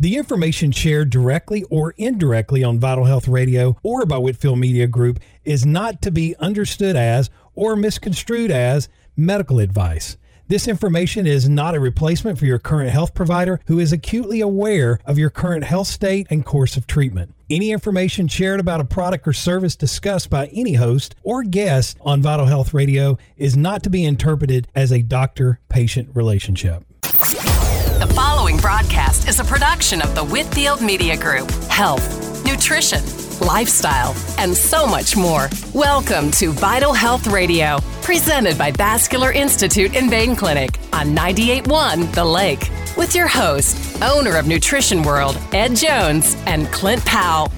The information shared directly or indirectly on Vital Health Radio or by Whitfield Media Group is not to be understood as or misconstrued as medical advice. This information is not a replacement for your current health provider who is acutely aware of your current health state and course of treatment. Any information shared about a product or service discussed by any host or guest on Vital Health Radio is not to be interpreted as a doctor-patient relationship. The following broadcast is a production of the Whitfield Media Group. Health, nutrition, lifestyle, and so much more. Welcome to Vital Health Radio, presented by Vascular Institute and Vein Clinic on 98.1 The Lake, with your host, owner of Nutrition World, Ed Jones, and Clint Powell.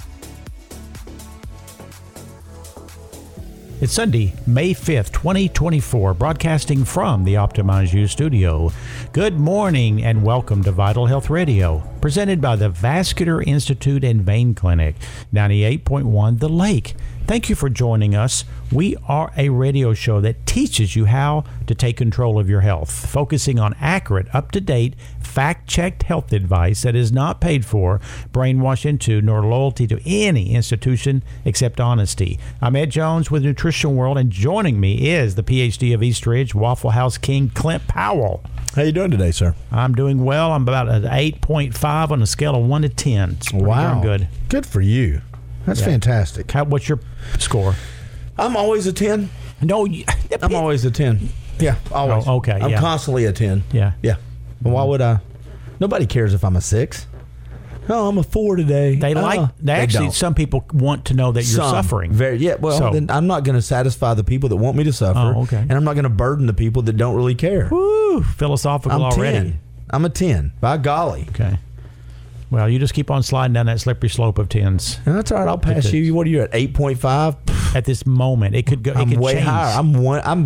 It's Sunday, May 5th, 2024, broadcasting from the Optimize You studio. Good morning and welcome to Vital Health Radio, presented by the Vascular Institute and Vein Clinic, 98.1 The Lake. Thank you for joining us. We are a radio show that teaches you how to take control of your health, focusing on accurate, up-to-date, fact-checked health advice that is not paid for, brainwashed into, nor loyalty to any institution except honesty. I'm Ed Jones with Nutrition World, and joining me is the PhD of East Ridge, Waffle House King, Clint Powell. How you doing today, sir? I'm doing well. I'm about an 8.5 on a scale of 1 to 10. It's pretty darn good. Good for you. That's fantastic. What's your score? I'm always a 10. No, I'm always a 10. Yeah, always. Oh, okay, I'm constantly a 10. Yeah. Yeah. Why would I? Nobody cares if I'm a 6. Oh, I'm a 4 today. They actually, some people want to know that you're suffering. Then I'm not going to satisfy the people that want me to suffer. Oh, okay. And I'm not going to burden the people that don't really care. Woo, philosophical already. 10. I'm a 10. By golly. Okay. Well, you just keep on sliding down that slippery slope of 10s. That's all right. I'll pass you. What are you at? 8.5? At this moment, it could go. I'm it could way change. higher. I'm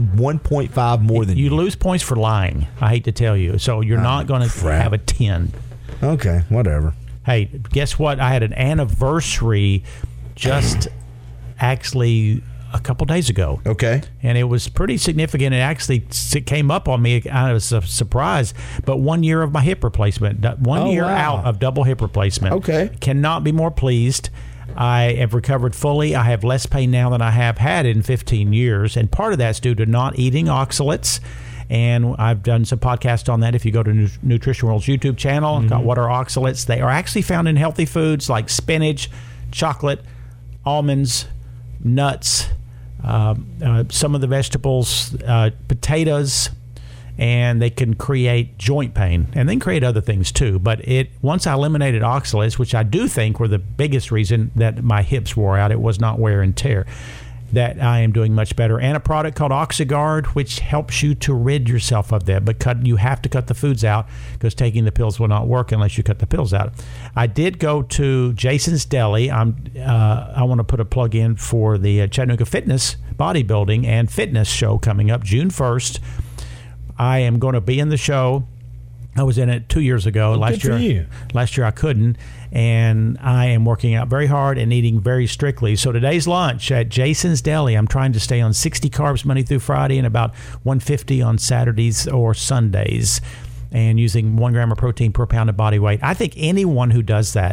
1.5 more than you. You lose points for lying. I hate to tell you. So you're not going to have a 10. Okay, whatever. Hey, guess what? I had an anniversary just actually a couple days ago. Okay. And it was pretty significant. It came up on me. I was a surprise. But 1 year of my hip replacement. 1 year out of double hip replacement. Okay. Cannot be more pleased. I have recovered fully. I have less pain now than I have had in 15 years. And part of that's due to not eating oxalates. And I've done some podcasts on that. If you go to Nutrition World's YouTube channel, got what are oxalates? They are actually found in healthy foods like spinach, chocolate, almonds, nuts, some of the vegetables, potatoes, and they can create joint pain, and they can create other things too. But once I eliminated oxalates, which I do think were the biggest reason that my hips wore out, it was not wear and tear, that I am doing much better. And a product called OxyGuard, which helps you to rid yourself of that. But you have to cut the foods out because taking the pills will not work unless you cut the pills out. I did go to Jason's Deli. I want to put a plug in for the Chattanooga Fitness Bodybuilding and Fitness show coming up June 1st. I am going to be in the show. I was in it 2 years ago. Good for you. Last year I couldn't. And I am working out very hard and eating very strictly. So today's lunch at Jason's Deli, I'm trying to stay on 60 carbs Monday through Friday and about 150 on Saturdays or Sundays, and using 1 gram of protein per pound of body weight. I think anyone who does that,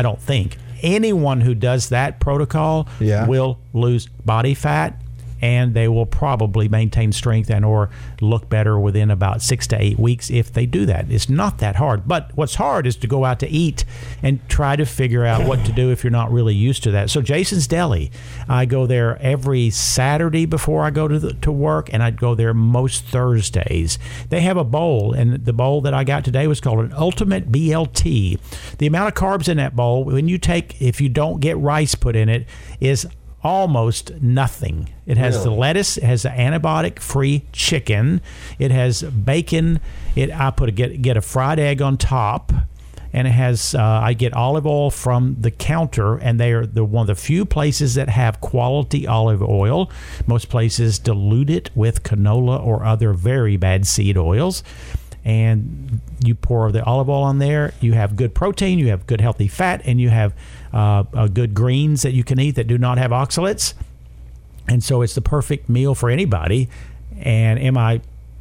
anyone who does that protocol will lose body fat, and they will probably maintain strength and or look better within about 6 to 8 weeks if they do that. It's not that hard. But what's hard is to go out to eat and try to figure out what to do if you're not really used to that. So Jason's Deli, I go there every Saturday before I go to work, and I go there most Thursdays. They have a bowl, and the bowl that I got today was called an Ultimate BLT. The amount of carbs in that bowl, if you don't get rice put in it, is almost nothing. It has the lettuce, it has the antibiotic-free chicken, it has bacon. I get a fried egg on top, and it has I get olive oil from the counter, and they are one of the few places that have quality olive oil. Most places dilute it with canola or other very bad seed oils. And you pour the olive oil on there. You have good protein, you have good healthy fat, and you have good greens that you can eat that do not have oxalates. And so it's the perfect meal for anybody. And am I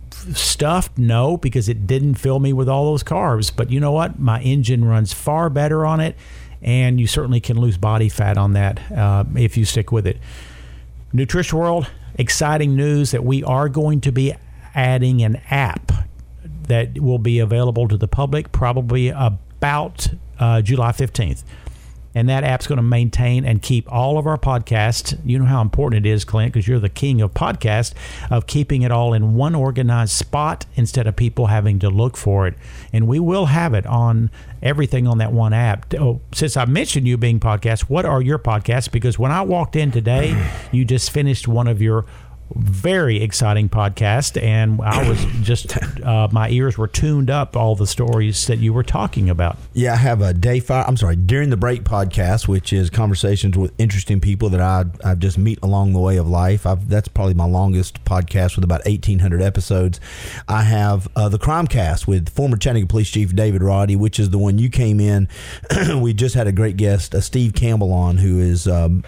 stuffed? No, because it didn't fill me with all those carbs. But you know what? My engine runs far better on it, and you certainly can lose body fat on that if you stick with it. Nutrition World, exciting news that we are going to be adding an app that will be available to the public probably about July 15th. And that app's going to maintain and keep all of our podcasts. You know how important it is, Clint, because you're the king of podcasts, of keeping it all in one organized spot instead of people having to look for it. And we will have it on everything on that one app. Oh, since I mentioned you being podcasts, what are your podcasts? Because when I walked in today, you just finished one of your very exciting podcast, and I was just my ears were tuned up all the stories that you were talking about. Yeah, I have a During the Break podcast, which is conversations with interesting people that I just meet along the way of life. That's probably my longest podcast with about 1,800 episodes. I have the Crime Cast with former Chattanooga Police Chief David Roddy, which is the one you came in. We just had a great guest, Steve Campbell, on, who is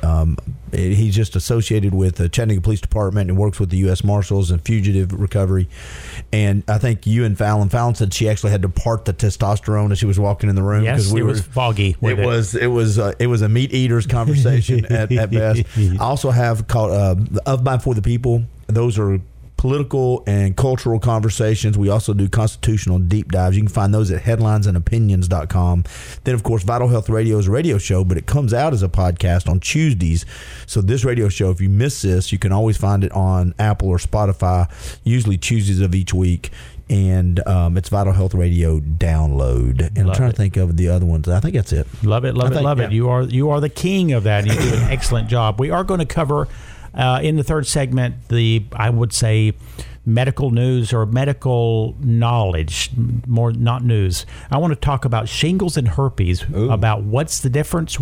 he's just associated with the Chattanooga Police Department and works with the U.S. Marshals and fugitive recovery. And I think you and Fallon said she actually had to part the testosterone as she was walking in the room. Yes, it was foggy. It was a meat eater's conversation at best. I also have called Of By For the People. Those are political and cultural conversations. We also do constitutional deep dives. You can find those at headlinesandopinions.com. Then, of course, Vital Health Radio is a radio show, but it comes out as a podcast on Tuesdays. So this radio show, if you miss this, you can always find it on Apple or Spotify, usually Tuesdays of each week. And it's Vital Health Radio Download. And I'm trying to think of the other ones. I think that's it. Love it. You are the king of that, and you do an excellent job. We are going to cover in the third segment, I would say, medical news or medical knowledge, more not news. I want to talk about shingles and herpes. Ooh. About what's the difference,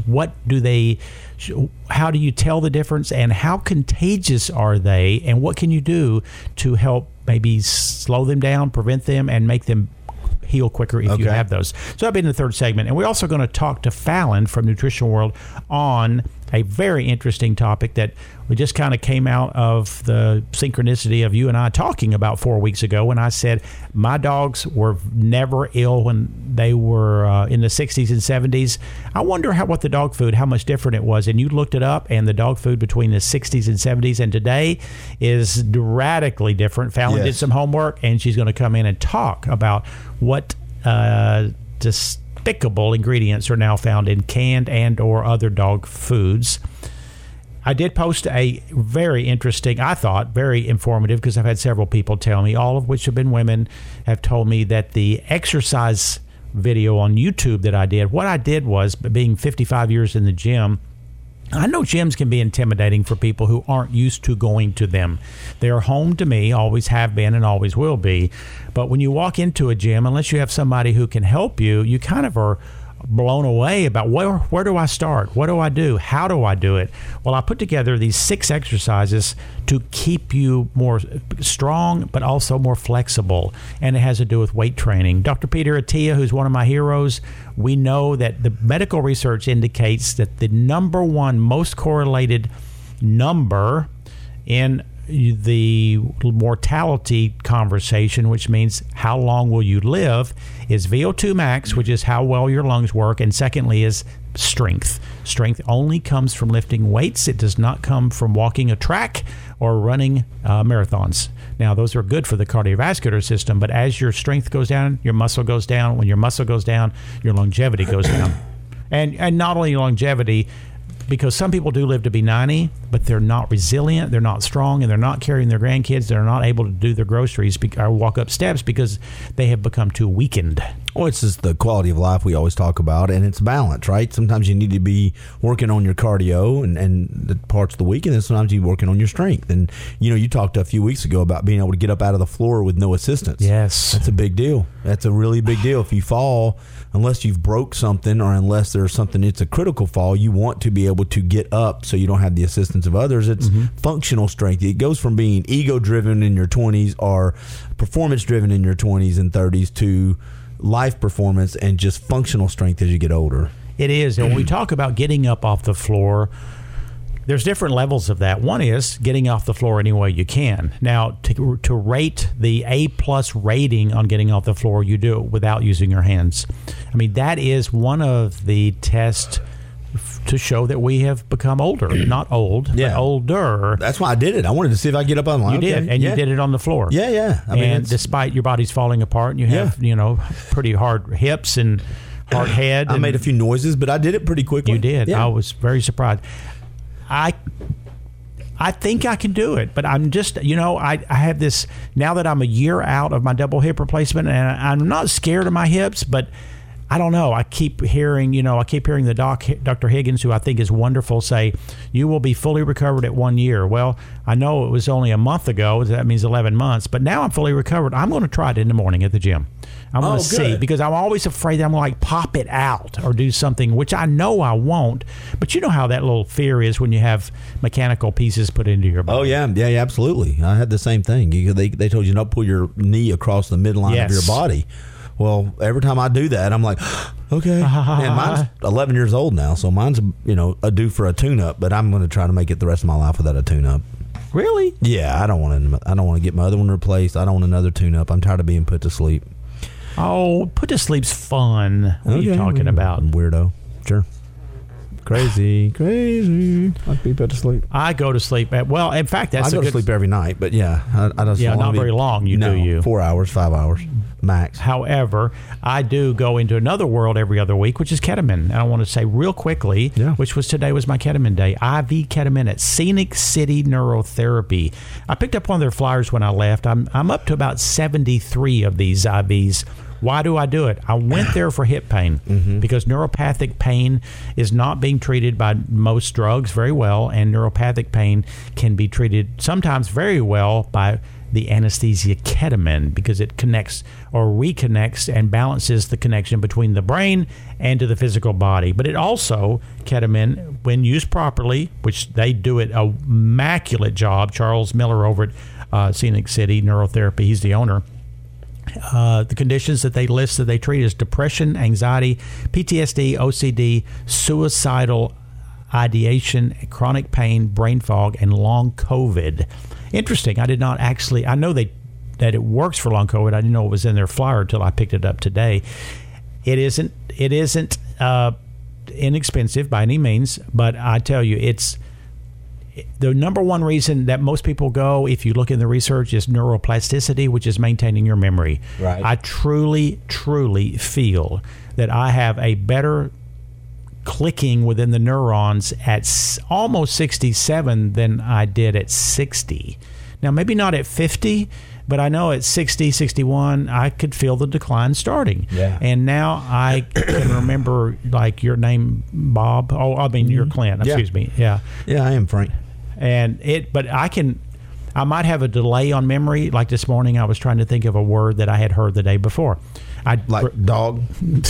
how do you tell the difference, and how contagious are they, and what can you do to help maybe slow them down, prevent them, and make them heal quicker if you have those. So that'll be in the third segment. And we're also going to talk to Fallon from Nutrition World on a very interesting topic that we just kind of came out of the synchronicity of you and I talking about 4 weeks ago when I said my dogs were never ill when they were in the 60s and 70s. I wonder what the dog food, how much different it was. And you looked it up, and the dog food between the 60s and 70s and today is radically different. Fallon did some homework, and she's going to come in and talk about what despicable ingredients are now found in canned and or other dog foods. I did post a very interesting, I thought, very informative, because I've had several people tell me, all of which have been women, have told me that the exercise video on YouTube that I did, what I did was, being 55 years in the gym, I know gyms can be intimidating for people who aren't used to going to them. They're home to me, always have been and always will be. But when you walk into a gym, unless you have somebody who can help you, you kind of are blown away about where do I start? What do I do? How do I do it? Well, I put together these 6 exercises to keep you more strong, but also more flexible. And it has to do with weight training. Dr. Peter Attia, who's one of my heroes, we know that the medical research indicates that the number one most correlated number in the mortality conversation, which means how long will you live, is VO2 max, which is how well your lungs work, and secondly is strength. Strength only comes from lifting weights. It does not come from walking a track or running marathons. Now, those are good for the cardiovascular system, but as your strength goes down, your muscle goes down. When your muscle goes down, your longevity goes down. And not only longevity, because some people do live to be 90, but they're not resilient, they're not strong, and they're not carrying their grandkids. They're not able to do their groceries or walk up steps because they have become too weakened. Well, it's just the quality of life we always talk about, and it's balance, right? Sometimes you need to be working on your cardio and the parts of the week, and then sometimes you're working on your strength. And, you talked a few weeks ago about being able to get up out of the floor with no assistance. Yes. That's a big deal. That's a really big deal. If you fall, unless you've broke something or unless there's something, it's a critical fall, you want to be able to get up so you don't have the assistance of others. It's functional strength. It goes from being ego-driven in your 20s or performance-driven in your 20s and 30s to life performance and just functional strength as you get older. It is. And when we talk about getting up off the floor, There's different levels of that. One is getting off the floor any way you can. Now, to rate the A+ rating on getting off the floor, you do it without using your hands. I mean, that is one of the tests to show that we have become older. Not old, but older. That's why I did it. I wanted to see if I get up online. You did, and you did it on the floor. Yeah. I mean, despite your body's falling apart, and you have, pretty hard hips and hard head. I made a few noises, but I did it pretty quickly. You did. Yeah. I was very surprised. I think I can do it, but I'm just, I have this, now that I'm a year out of my double hip replacement, and I'm not scared of my hips, but I don't know. I keep hearing the Dr. Higgins, who I think is wonderful, say, you will be fully recovered at 1 year. Well, I know it was only a month ago. That means 11 months. But now I'm fully recovered. I'm going to try it in the morning at the gym. I'm going to see, because I'm always afraid that I'm going to pop it out or do something, which I know I won't. But you know how that little fear is when you have mechanical pieces put into your body. Oh, yeah, absolutely. I had the same thing. They told you not pull your knee across the midline of your body. Well, every time I do that, I'm like, okay. And mine's 11 years old now, so mine's, a due for a tune-up, but I'm going to try to make it the rest of my life without a tune-up. Really? Yeah, I don't want to get my other one replaced. I don't want another tune-up. I'm tired of being put to sleep. Oh, put to sleep's fun. What are you talking about? Weirdo. Sure. Crazy. I'd be put to sleep. I go to sleep I go to sleep every night, but I just not very long. Do 4 hours, 5 hours max. However, I do go into another world every other week, which is ketamine. And I want to say real quickly, today was my ketamine day. IV ketamine at Scenic City Neurotherapy. I picked up one of their flyers when I left. I'm up to about 73 of these IVs. Why do I do it? I went there for hip pain because neuropathic pain is not being treated by most drugs very well, and neuropathic pain can be treated sometimes very well by the anesthesia ketamine, because it connects or reconnects and balances the connection between the brain and to the physical body. But it also, ketamine, when used properly, which they do it a immaculate job, Charles Miller over at Scenic City Neurotherapy, he's the owner. The conditions that they list that they treat is depression, anxiety, PTSD, OCD, suicidal ideation, chronic pain, brain fog, and long COVID. Interesting. I did not actually. I know that it works for long COVID. I didn't know it was in their flyer until I picked it up today. It isn't inexpensive by any means, but I tell you, it's the number one reason that most people go, if you look in the research, is neuroplasticity, which is maintaining your memory. Right. I truly feel that I have a better clicking within the neurons at almost 67 than I did at 60. Now, maybe not at 50, but I know at 60, 61, I could feel the decline starting. Yeah. And now I can remember, like, your name, Bob. Oh, I mean, you're Clint. Excuse me. Yeah. Yeah, I am Frank. But I might have a delay on memory. Like this morning, I was trying to think of a word that I had heard the day before. Dog.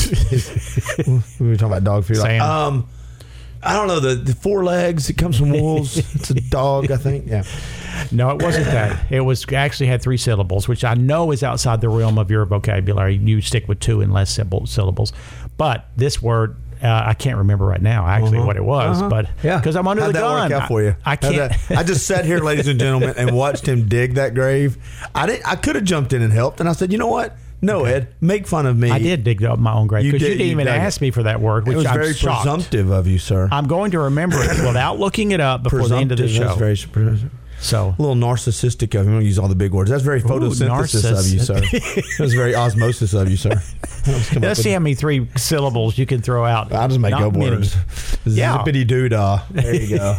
We were talking about dog food. Sam. I don't know, the four legs. It comes from wolves. It's a dog, I think. Yeah. No, it wasn't that. It was actually had 3 syllables, which I know is outside the realm of your vocabulary. You stick with 2 and less syllables. But this word, I can't remember right now actually what it was, but because I'm under the gun. How'd that work out for you? I can't. I just sat here, ladies and gentlemen, and watched him dig that grave. I could have jumped in and helped, and I said, you know what? No, Ed, make fun of me. I did dig up my own grave because you didn't even ask me for that word, which was I'm very shocked. presumptive of you, sir. I'm going to remember it without looking it up before the end of the show. That's very a little narcissistic of you. I'm going to use all the big words. That's very photosynthesis of you, sir. That was very osmosis of you, sir. Let's see how many 3 syllables you can throw out. I'll just make up words. Zippity doo-dah. There you go.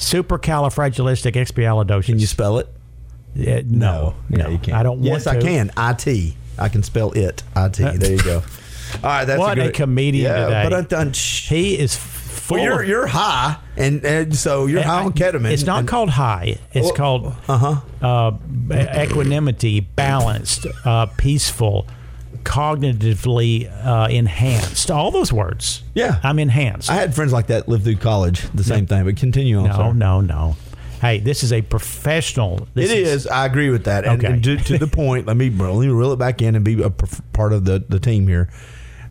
Supercalifragilisticexpialidocious. Can you spell it? No, you can't. I don't want to. Yes, I can. IT. I can spell it. IT. There you go. All right, that's what a comedian today. But he is full. Well, you're high, and so you're high on ketamine. It's not called high. It's called equanimity, balanced, peaceful, cognitively enhanced. All those words. Yeah, I'm enhanced. I had friends like that live through college. The same thing. But continue on. No. Hey, this is a professional. It is. I agree with that. And, okay. And to the point, let me reel it back in and be a part of the team here.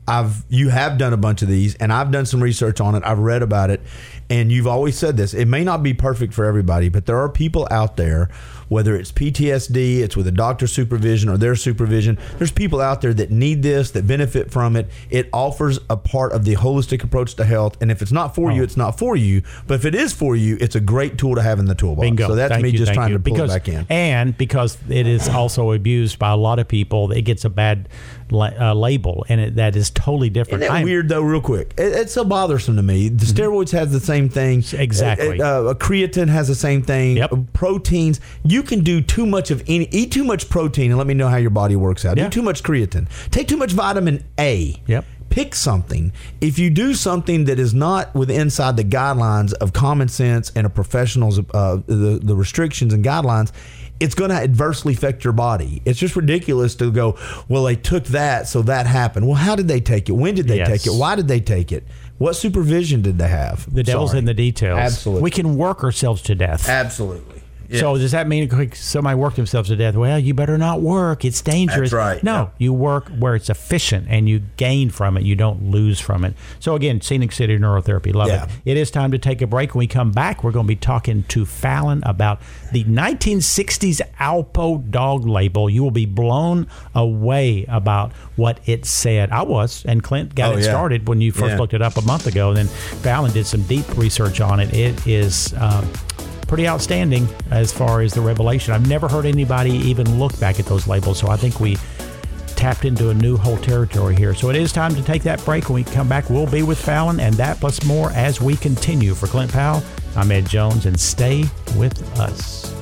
You have done a bunch of these, and I've done some research on it. I've read about it, and you've always said this. It may not be perfect for everybody, but there are people out there, whether it's PTSD, it's with a doctor's supervision or their supervision. There's people out there that need this, that benefit from it. It offers a part of the holistic approach to health, and if it's not for you, it's not for you. But if it is for you, it's a great tool to have in the toolbox. Bingo. So that's me just trying to pull it back in. And because it is also abused by a lot of people, it gets a bad label, and that is totally different. Isn't that weird, though, real quick? It's so bothersome to me. The steroids has the same thing. Exactly. Creatine has the same thing. Yep. Proteins. You can do too much of eat too much protein, and let me know how your body works out. Yeah. Do too much creatine. Take too much vitamin A. Yep. Pick something. If you do something that is not inside the guidelines of common sense and a professional's the restrictions and guidelines, it's going to adversely affect your body. It's just ridiculous to go, well, they took that, so that happened. Well, how did they take it? When did they take it? Why did they take it? What supervision did they have? The devil's in the details. Absolutely. We can work ourselves to death. Absolutely. Yes. So does that mean somebody worked themselves to death? Well, you better not work. It's dangerous. That's right. No, you work where it's efficient and you gain from it. You don't lose from it. So again, Scenic City Neurotherapy. Love it. It is time to take a break. When we come back, we're going to be talking to Fallon about the 1960s Alpo dog label. You will be blown away about what it said. I was, and Clint got it started when you first looked it up a month ago. And then Fallon did some deep research on it. It is pretty outstanding as far as the revelation. I've never heard anybody even look back at those labels, so I think we tapped into a new whole territory here. So it is time to take that break. When we come back, we'll be with Fallon and that plus more as we continue. For Clint Powell, I'm Ed Jones, and stay with us.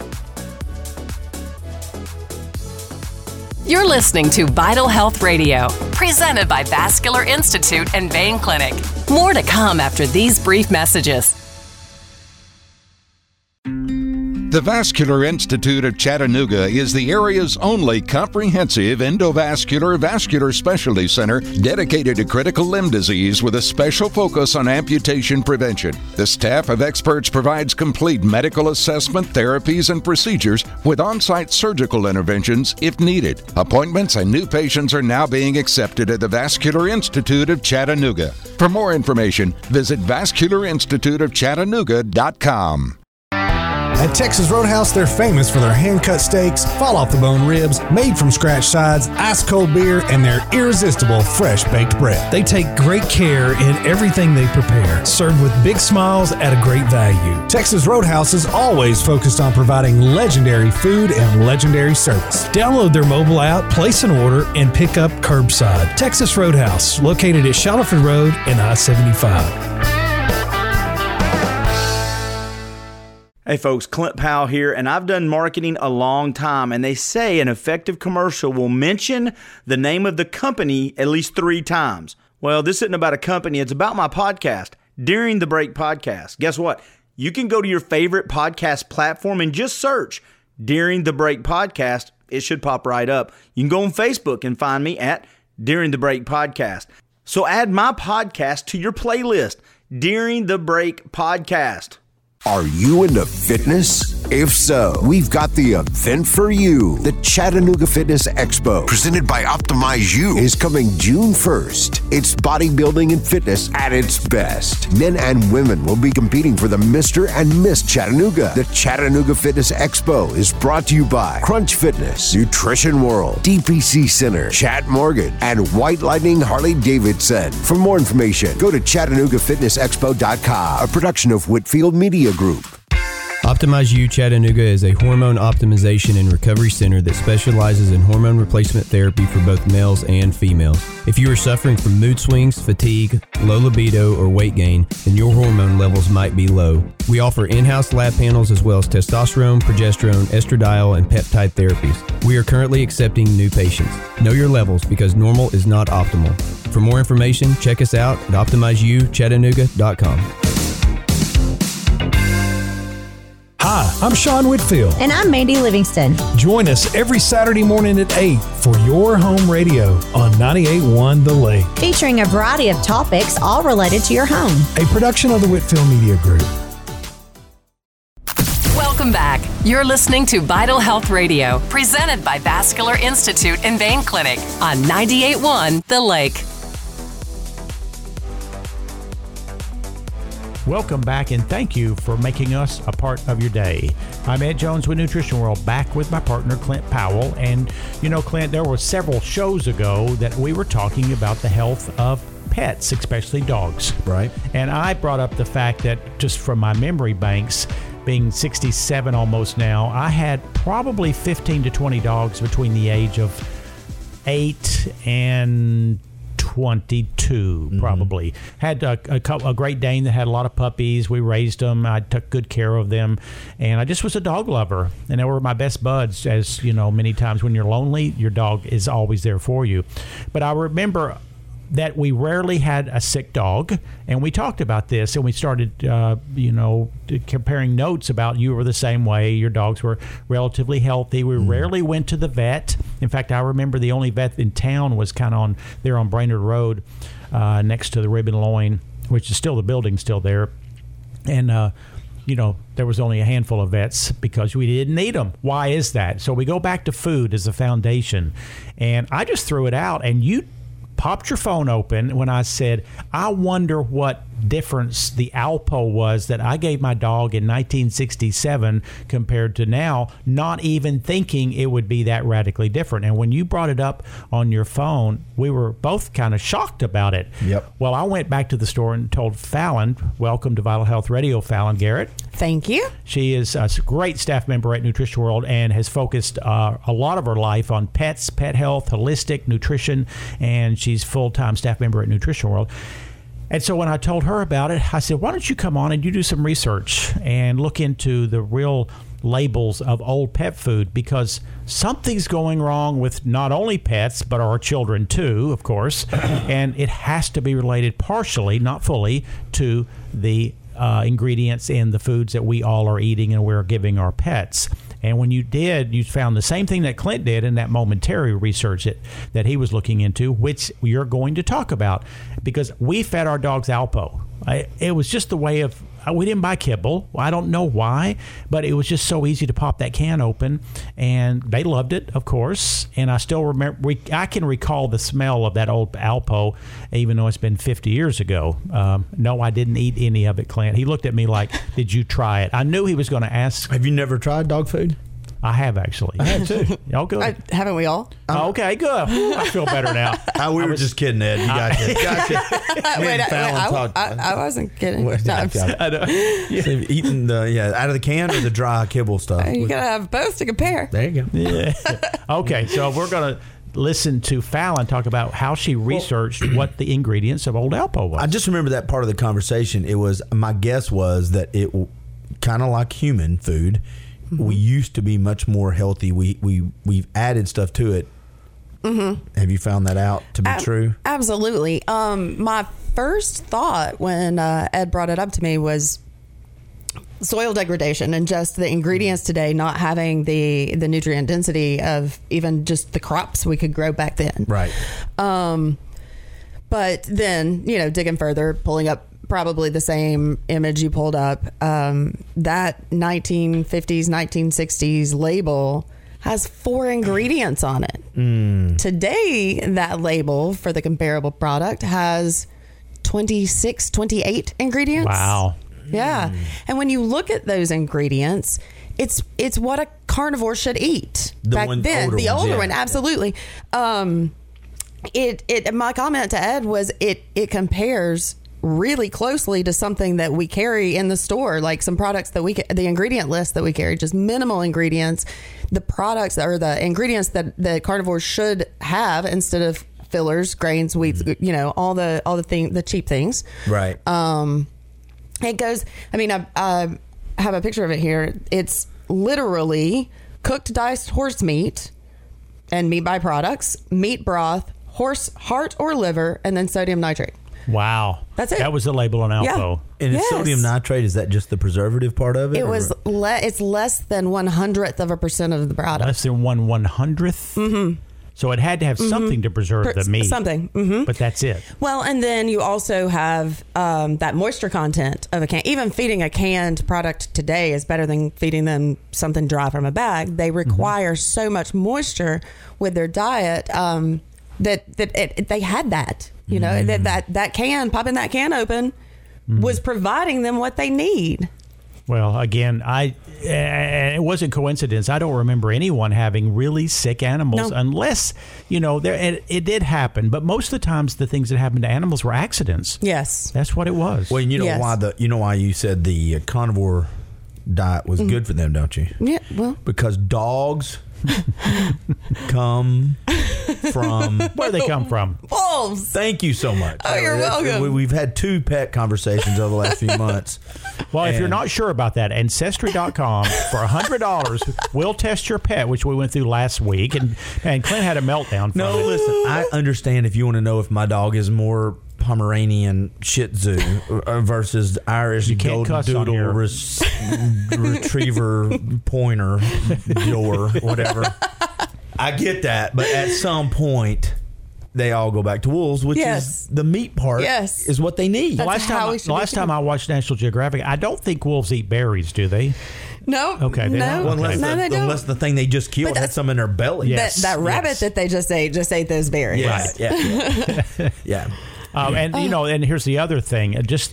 You're listening to Vital Health Radio, presented by Vascular Institute and Vein Clinic. More to come after these brief messages. The Vascular Institute of Chattanooga is the area's only comprehensive endovascular vascular specialty center dedicated to critical limb disease with a special focus on amputation prevention. The staff of experts provides complete medical assessment, therapies, and procedures with on-site surgical interventions if needed. Appointments and new patients are now being accepted at the Vascular Institute of Chattanooga. For more information, visit vascularinstituteofchattanooga.com. At Texas Roadhouse, they're famous for their hand-cut steaks, fall-off-the-bone ribs, made-from-scratch sides, ice-cold beer, and their irresistible fresh-baked bread. They take great care in everything they prepare, served with big smiles at a great value. Texas Roadhouse is always focused on providing legendary food and legendary service. Download their mobile app, place an order, and pick up curbside. Texas Roadhouse, located at Shuttleford Road and I-75. Hey folks, Clint Powell here, and I've done marketing a long time, and they say an effective commercial will mention the name of the company at least 3 times. Well, this isn't about a company, it's about my podcast, During the Break Podcast. Guess what? You can go to your favorite podcast platform and just search During the Break Podcast. It should pop right up. You can go on Facebook and find me at During the Break Podcast. So add my podcast to your playlist, During the Break Podcast. Are you into fitness? If so, we've got the event for you. The Chattanooga Fitness Expo, presented by Optimize You, is coming June 1st. It's bodybuilding and fitness at its best. Men and women will be competing for the Mr. and Miss Chattanooga. The Chattanooga Fitness Expo is brought to you by Crunch Fitness, Nutrition World, DPC Center, Chat Morgan, and White Lightning Harley-Davidson. For more information, go to ChattanoogaFitnessExpo.com, a production of Whitfield Media Group. Optimize You Chattanooga is a hormone optimization and recovery center that specializes in hormone replacement therapy for both males and females. If you are suffering from mood swings, fatigue, low libido, or weight gain, then your hormone levels might be low. We offer in-house lab panels as well as testosterone, progesterone, estradiol, and peptide therapies. We are currently accepting new patients. Know your levels because normal is not optimal. For more information, check us out at OptimizeYouChattanooga.com. Hi, I'm Sean Whitfield. And I'm Mandy Livingston. Join us every Saturday morning at 8 for Your Home Radio on 98.1 The Lake. Featuring a variety of topics, all related to your home. A production of the Whitfield Media Group. Welcome back. You're listening to Vital Health Radio, presented by Vascular Institute and Vein Clinic on 98.1 The Lake. Welcome back, and thank you for making us a part of your day. I'm Ed Jones with Nutrition World, back with my partner, Clint Powell. And, you know, Clint, there were several shows ago that we were talking about the health of pets, especially dogs. Right. And I brought up the fact that, just from my memory banks, being 67 almost now, I had probably 15 to 20 dogs between the age of 8 and 22, probably. Had a Great Dane that had a lot of puppies. We raised them. I took good care of them. And I just was a dog lover. And they were my best buds. As you know, many times when you're lonely, your dog is always there for you. But I remember that we rarely had a sick dog, and we talked about this, and we started, comparing notes about you were the same way. Your dogs were relatively healthy. We rarely went to the vet. In fact, I remember the only vet in town was kind of on Brainerd Road, next to the Rib and Loin, which is still, the building's still there. And, there was only a handful of vets because we didn't need them. Why is that? So we go back to food as a foundation, and I just threw it out, and you popped your phone open when I said, I wonder what difference the Alpo was that I gave my dog in 1967 compared to now, not even thinking it would be that radically different. And when you brought it up on your phone, we were both kind of shocked about it. Yep. Well, I went back to the store and told Fallon, welcome to Vital Health Radio, Fallon Garrett. Thank you. She is a great staff member at Nutrition World and has focused a lot of her life on pets, pet health, holistic nutrition, and she's full-time staff member at Nutrition World. And so when I told her about it, I said, why don't you come on and you do some research and look into the real labels of old pet food, because something's going wrong with not only pets, but our children too, of course. And it has to be related partially, not fully, to the ingredients in the foods that we all are eating and we're giving our pets. And when you did, you found the same thing that Clint did in that momentary research that he was looking into, which you're going to talk about, because we fed our dogs Alpo. It was just the way of, we didn't buy kibble. I don't know why, but it was just so easy to pop that can open, and they loved it, of course. And I still remember, I can recall the smell of that old Alpo, even though it's been 50 years ago. No, I didn't eat any of it, Clint. He looked at me like, did you try it? I knew he was going to ask. Have you never tried dog food? I have, actually. I have too. Oh, good. Haven't we all? Okay, good. I feel better now. We were just kidding, Ed. You gotcha. I wasn't kidding. No, Eating out of the can or the dry kibble stuff? You gotta have both to compare. There you go. Yeah. Okay, so we're gonna listen to Fallon talk about how she researched what the ingredients of Old Alpo was. I just remember that part of the conversation. It was, my guess was that it kind of like human food. Mm-hmm. We used to be much more healthy. We've added stuff to it. Mm-hmm. Have you found that out to be true? Absolutely. My first thought when Ed brought it up to me was soil degradation and just the ingredients today not having the nutrient density of even just the crops we could grow back then. Right. But then, digging further, pulling up probably the same image you pulled up, that 1950s, 1960s label has 4 ingredients on it. Today, that label for the comparable product has 26, 28 ingredients. Wow. Yeah. And when you look at those ingredients, it's what a carnivore should eat. Back then, the older one, absolutely. My comment to Ed was it compares really closely to something that we carry in the store, like some products that the ingredient list that we carry, just minimal ingredients, the products or the ingredients that the carnivores should have instead of fillers, grains, wheats, all the cheap things. Right. It goes, I have a picture of it here. It's literally cooked diced horse meat and meat byproducts, meat broth, horse heart or liver, and then sodium nitrate. Wow. That's it. That was the label on Alpo. Yeah. And sodium nitrate, is that just the preservative part of it? It's less than 1/100% of the product. Less than 1/100th? Mm-hmm. So it had to have something to preserve the meat. Something. Mm-hmm. But that's it. Well, and then you also have that moisture content of a can. Even feeding a canned product today is better than feeding them something dry from a bag. They require so much moisture with their diet that they had that. That can, popping that can open was providing them what they need. Well, again, it wasn't coincidence. I don't remember anyone having really sick animals unless, it did happen. But most of the times, the things that happened to animals were accidents. Yes, that's what it was. Well, why you said the carnivore diet was good for them, don't you? Yeah. Well, because dogs come from where they come from. Wolves. Thank you so much. Oh, you're welcome. We've had 2 pet conversations over the last few months. Well, if you're not sure about that, Ancestry.com for $100 we'll test your pet, which we went through last week, and Clint had a meltdown. Listen, I understand if you want to know if my dog is more Pomeranian Shih Tzu versus Irish Golden Doodle Retriever Pointer or whatever. I get that, but at some point they all go back to wolves, which is the meat part is what they need. The last time I watched National Geographic, I don't think wolves eat berries, do they? No. Okay. No. Unless the thing they just killed had some in their belly. That rabbit that they just ate those berries. Yes. Right. Yeah. And here's the other thing.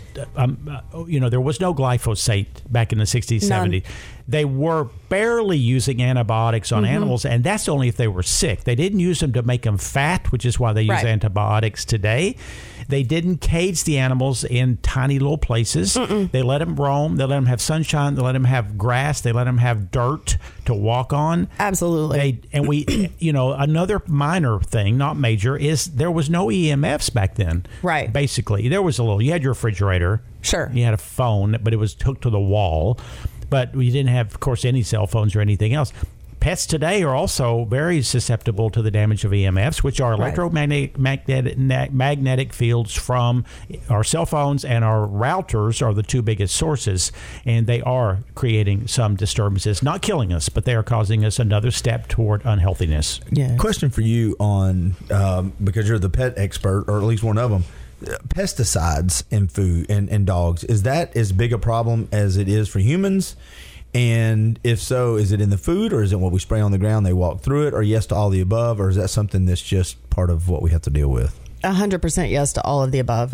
There was no glyphosate back in the 60s, 70s. They were barely using antibiotics on animals, and that's only if they were sick. They didn't use them to make them fat, which is why they use antibiotics today. They didn't cage the animals in tiny little places. They let them roam. They let them have sunshine. They let them have grass. They let them have dirt to walk on. Absolutely. Another minor thing, not major, is there was no EMFs back then. Right. Basically, there was you had your refrigerator. Sure. You had a phone, but it was hooked to the wall. But you didn't have, of course, any cell phones or anything else. Pets today are also very susceptible to the damage of EMFs, which are electromagnetic fields from our cell phones, and our routers are the 2 biggest sources, and they are creating some disturbances, not killing us, but they are causing us another step toward unhealthiness. Yeah. Question for you on, because you're the pet expert, or at least one of them, pesticides in food and dogs, is that as big a problem as it is for humans? And if so, is it in the food, or is it what we spray on the ground, they walk through it, or yes to all the above, or is that something that's just part of what we have to deal with? 100% yes to all of the above.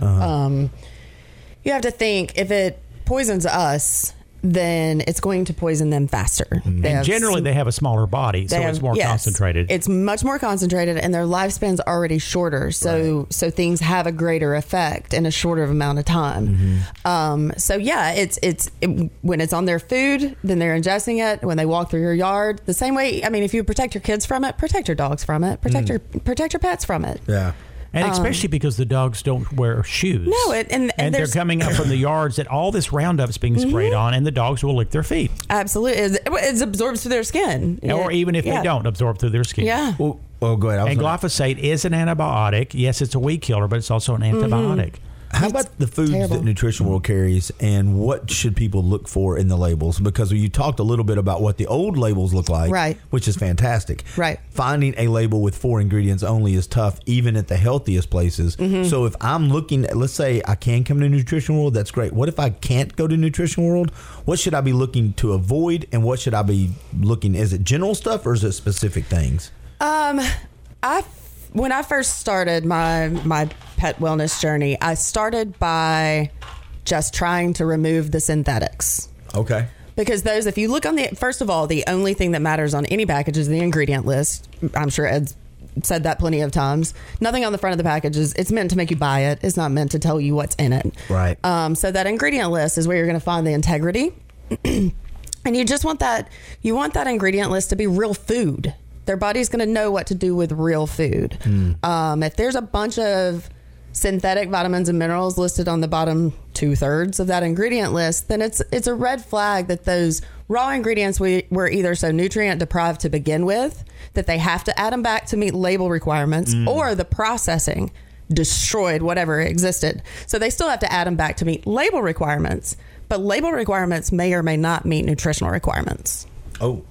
You have to think, if it poisons us, then it's going to poison them faster. And generally, they have a smaller body, so it's more concentrated. It's much more concentrated, and their lifespan's already shorter, so things have a greater effect in a shorter amount of time. When it's on their food, then they're ingesting it. When they walk through your yard, the same way. I mean, if you protect your kids from it, protect your dogs from it, protect your pets from it. Yeah. And especially because the dogs don't wear shoes. No, and they're coming up from the yards that all this Roundup's being sprayed on, and the dogs will lick their feet. Absolutely. It absorbs through their skin. Or even if they don't absorb through their skin. Yeah. Well, go ahead. And glyphosate is an antibiotic. Yes, it's a weed killer, but it's also an antibiotic. How about the foods that Nutrition World carries, and what should people look for in the labels? Because you talked a little bit about what the old labels look like, right, which is fantastic. Right. Finding a label with 4 ingredients only is tough, even at the healthiest places. So if I'm looking, let's say I can come to Nutrition World, that's great. What if I can't go to Nutrition World? What should I be looking to avoid, and what should I be looking? Is it general stuff, or is it specific things? When I first started my pet wellness journey, I started by just trying to remove the synthetics. Okay. Because if you look on first of all, the only thing that matters on any package is the ingredient list. I'm sure Ed's said that plenty of times. Nothing on the front of the package it's meant to make you buy it. It's not meant to tell you what's in it. Right. So that ingredient list is where you're going to find the integrity. And you just want that ingredient list to be real food. Their body's going to know what to do with real food. If there's a bunch of synthetic vitamins and minerals listed on the bottom 2/3 of that ingredient list, then it's a red flag that those raw ingredients were either so nutrient deprived to begin with that they have to add them back to meet label requirements, or the processing destroyed whatever existed. So they still have to add them back to meet label requirements, but label requirements may or may not meet nutritional requirements. Oh, yeah.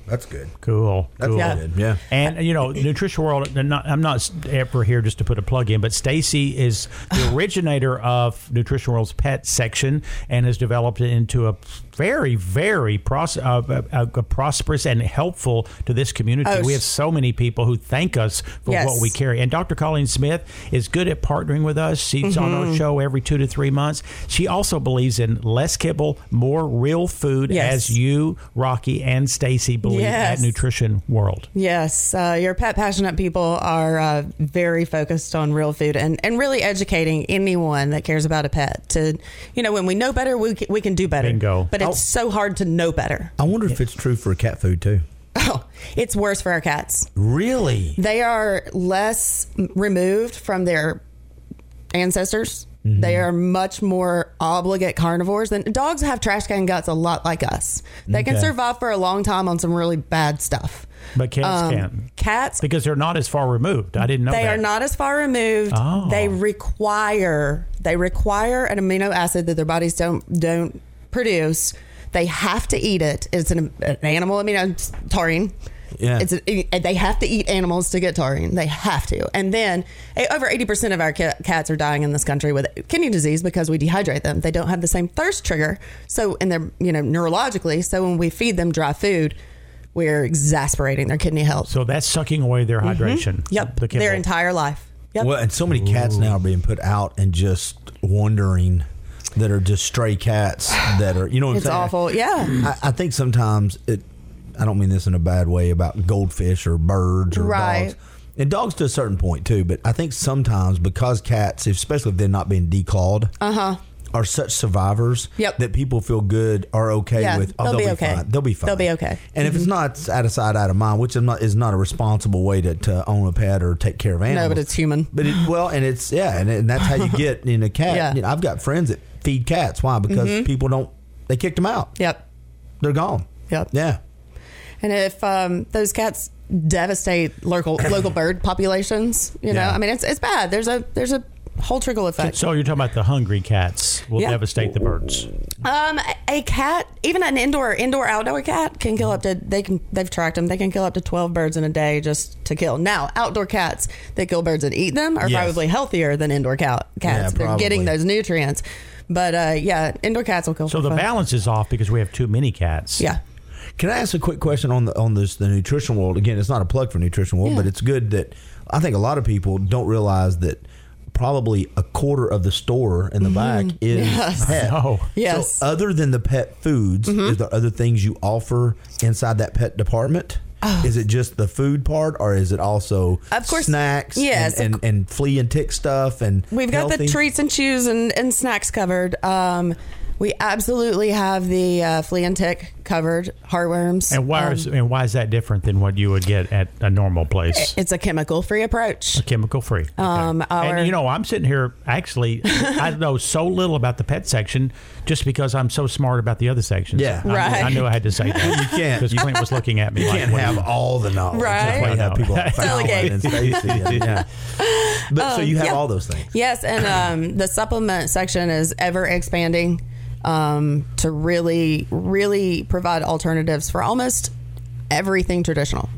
That's good. Cool. That's good. Yeah. And Nutrition World. I'm not ever here just to put a plug in, but Stacy is the originator of Nutrition World's pet section and has developed it into a very, very prosperous and helpful to this community. We have so many people who thank us for what we carry. And Dr. Colleen Smith is good at partnering with us. She's on our show every 2 to 3 months. She also believes in less kibble, more real food, as you, Rocky, and Stacy believe at Nutrition World. Yes. Your pet passionate people are very focused on real food and really educating anyone that cares about a pet to, when we know better, we can do better. Bingo. But it's so hard to know better. I wonder if it's true for cat food too. Oh, it's worse for our cats. Really? They are less removed from their ancestors. Mm-hmm. They are much more obligate carnivores than dogs. Have trash can guts a lot like us. They can survive for a long time on some really bad stuff. But cats can't. Cats, because they're not as far removed. I didn't know they that. are not as far removed. Oh. They require an amino acid that their bodies don't produce. They have to eat it. It's an animal taurine. Yeah. They have to eat animals to get taurine. They have to. And then over 80% of our cats are dying in this country with kidney disease because we dehydrate them. They don't have the same thirst trigger. So, and they're, neurologically. So when we feed them dry food, we're exasperating their kidney health. So that's sucking away their hydration. Yep. Their entire life. Yep. Well, and so many cats now are being put out and just wandering, that are just stray cats that are, what I'm saying? It's awful. Yeah. I think sometimes I don't mean this in a bad way about goldfish or birds or dogs. And dogs to a certain point too, but I think sometimes because cats, especially if they're not being declawed, are such survivors that people feel good, are okay with. They'll be okay. Fine. They'll be fine. They'll be okay. And if it's not out of sight, out of mind, which is not a responsible way to own a pet or take care of animals. No, but it's human. But and that's how you get in a cat. Yeah. I've got friends that feed cats. Why? Because people they kicked them out. Yep. They're gone. Yep. Yeah. And if those cats devastate local bird populations, it's bad. There's a whole trickle effect. So you're talking about the hungry cats will devastate the birds. A cat, even an indoor-outdoor cat, can kill up to. They've tracked them. They can kill up to 12 birds in a day just to kill. Now, outdoor cats that kill birds and eat them are probably healthier than indoor cats. Yeah, they're getting those nutrients. But indoor cats will kill. So the balance is off because we have too many cats. Yeah. Can I ask a quick question on the Nutrition World? Again, it's not a plug for Nutrition World, but it's good that I think a lot of people don't realize that probably a quarter of the store in the back is pet. Oh. Yes. So other than the pet foods, is there other things you offer inside that pet department? Is it just the food part, or is it also snacks and flea and tick stuff? And we've got the treats and chews and snacks covered. We absolutely have the flea and tick covered, heartworms. And why is that different than what you would get at a normal place? It's a chemical-free approach. A chemical-free. Okay. And I'm sitting here, actually, I know so little about the pet section just because I'm so smart about the other sections. Yeah. I knew I had to say that. You can't. Because Clint was looking at me. You can't have all the knowledge. Right. That's why you have people like Fallon and Stacy. But so you have all those things. Yes, and the supplement section is ever expanding. To really, really provide alternatives for almost everything traditional.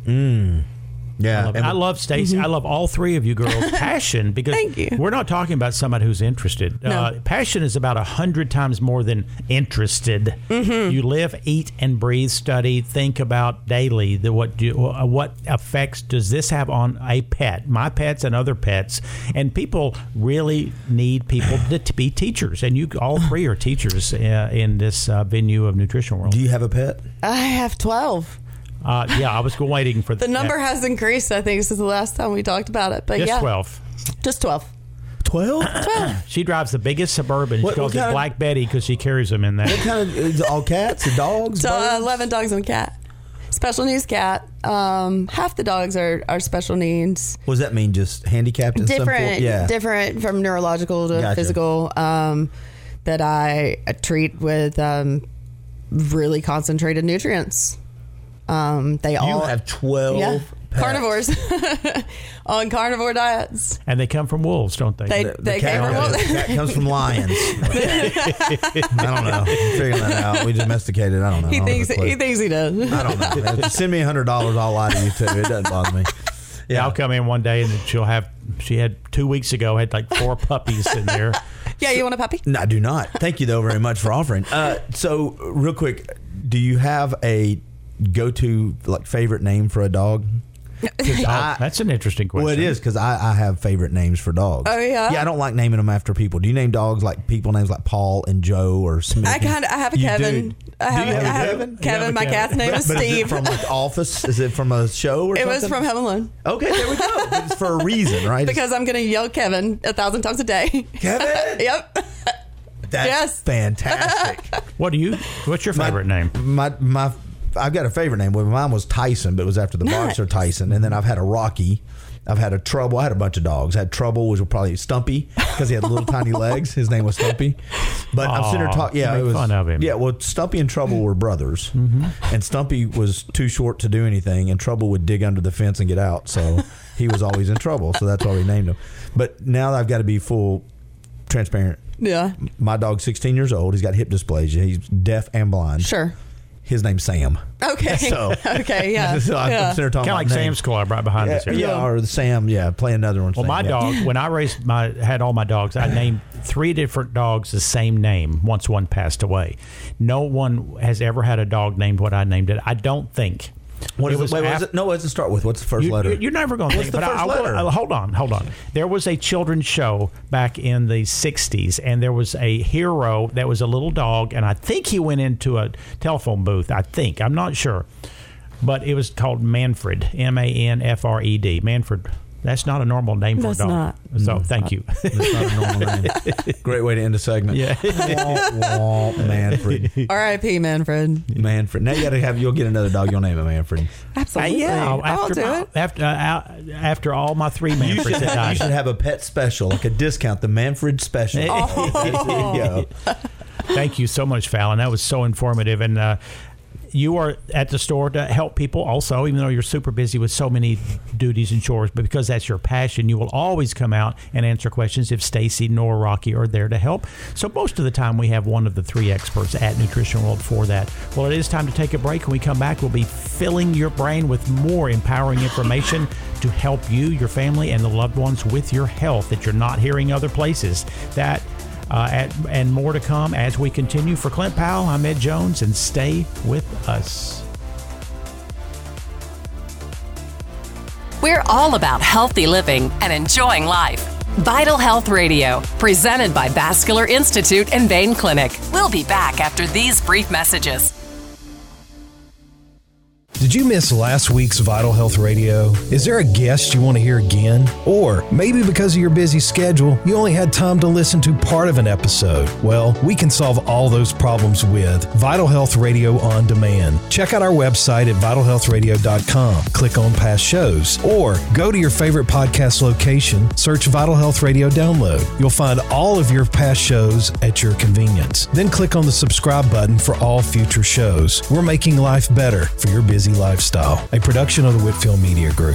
Yeah, I love Stacy. I love all three of you girls' passion, because we're not talking about somebody who's interested. No. Passion is about 100 times more than interested. You live, eat, and breathe, study, think about daily what effects does this have on a pet, my pets and other pets. And people really need people to be teachers, and you all three are teachers in this venue of Nutrition World. Do you have a pet? I have 12. I was waiting for the number has increased, I think, since the last time we talked about it. But just 12. Just 12. 12? She drives the biggest Suburban. She calls it Black Betty because she carries them in that. What kind of all cats and dogs? 11 dogs and a cat. Special needs cat. Half the dogs are special needs. What does that mean? Just handicapped? Different from neurological to physical. That I treat with really concentrated nutrients. You have 12 carnivores on carnivore diets. And they come from wolves, don't they? They came from wolves. The cat comes from lions. I don't know. I'm figuring that out. We domesticated. I don't know. He thinks he does. I don't know. Send me $100. I'll lie to you too. It doesn't bother me. Yeah, I'll come in one day and she had 2 weeks ago, had like 4 puppies in there. Yeah, you want a puppy? No, I do not. Thank you though very much for offering. So real quick, do you have a go-to like favorite name for a dog? That's an interesting question. Well, it is because I have favorite names for dogs. Oh yeah. Yeah, I don't like naming them after people. Do you name dogs like people names like Paul and Joe or Smith? I have a Kevin. I have Kevin. My cat's name is Steve. Is it from like Office? Is it from a show or something? It was from Home Alone. Okay, there we go. It's for a reason, right? Because I'm going to yell Kevin 1,000 times a day. Kevin. Yep. That's fantastic. What's your favorite name? I've got a favorite name. Well, mine was Tyson, but it was after the boxer Tyson. And then I've had a Rocky. I've had a Trouble. I had a bunch of dogs. I had Trouble, which was probably Stumpy because he had little tiny legs. His name was Stumpy. But I'm sitting there talking. Yeah, it was fun of him. Yeah, well, Stumpy and Trouble were brothers, and Stumpy was too short to do anything, and Trouble would dig under the fence and get out. So he was always in trouble. So that's why we named him. But now I've got to be full transparent. Yeah. My dog's 16 years old. He's got hip dysplasia. He's deaf and blind. Sure. His name's Sam. Okay. So, okay, yeah. So I'm sitting there talking kind of like Sam's Club right behind us here. Yeah, or the Sam, play another one. Well, my dog, when I had all my dogs, I named 3 different dogs the same name once one passed away. No one has ever had a dog named what I named it. I don't think. What is it? No, what does it start with? What's the first letter? You're never going to think. What's the first letter? Hold on. There was a children's show back in the 60s, and there was a hero that was a little dog, and I think he went into a telephone booth. I'm not sure. But it was called Manfred, Manfred. Manfred. That's not a normal name for a dog. Not. So thank you. That's not a normal name. Great way to end a segment. Yeah. Manfred. R.I.P. Manfred. Manfred. Now you'll get another dog. You'll name it Manfred. Absolutely. I'll do it. After all my 3 Manfreds that died. You should have a pet special, like a discount, the Manfred special. Oh. There you go. Thank you so much, Fallon. That was so informative. And you are at the store to help people also, even though you're super busy with so many duties and chores, but because that's your passion, you will always come out and answer questions if Stacy, nor Rocky are there to help. So most of the time we have one of the 3 experts at Nutrition World for that. Well, it is time to take a break. When we come back, we'll be filling your brain with more empowering information to help you, your family, and the loved ones with your health that you're not hearing other places. That and more to come as we continue. For Clint Powell, I'm Ed Jones, and stay with us. We're all about healthy living and enjoying life. Vital Health Radio, presented by Vascular Institute and Vein Clinic. We'll be back after these brief messages. Did you miss last week's Vital Health Radio? Is there a guest you want to hear again? Or maybe because of your busy schedule, you only had time to listen to part of an episode? Well, we can solve all those problems with Vital Health Radio On Demand. Check out our website at vitalhealthradio.com. Click on past shows, or go to your favorite podcast location, search Vital Health Radio Download. You'll find all of your past shows at your convenience. Then click on the subscribe button for all future shows. We're making life better for your busy lifestyle. A production of the Whitfield Media Group.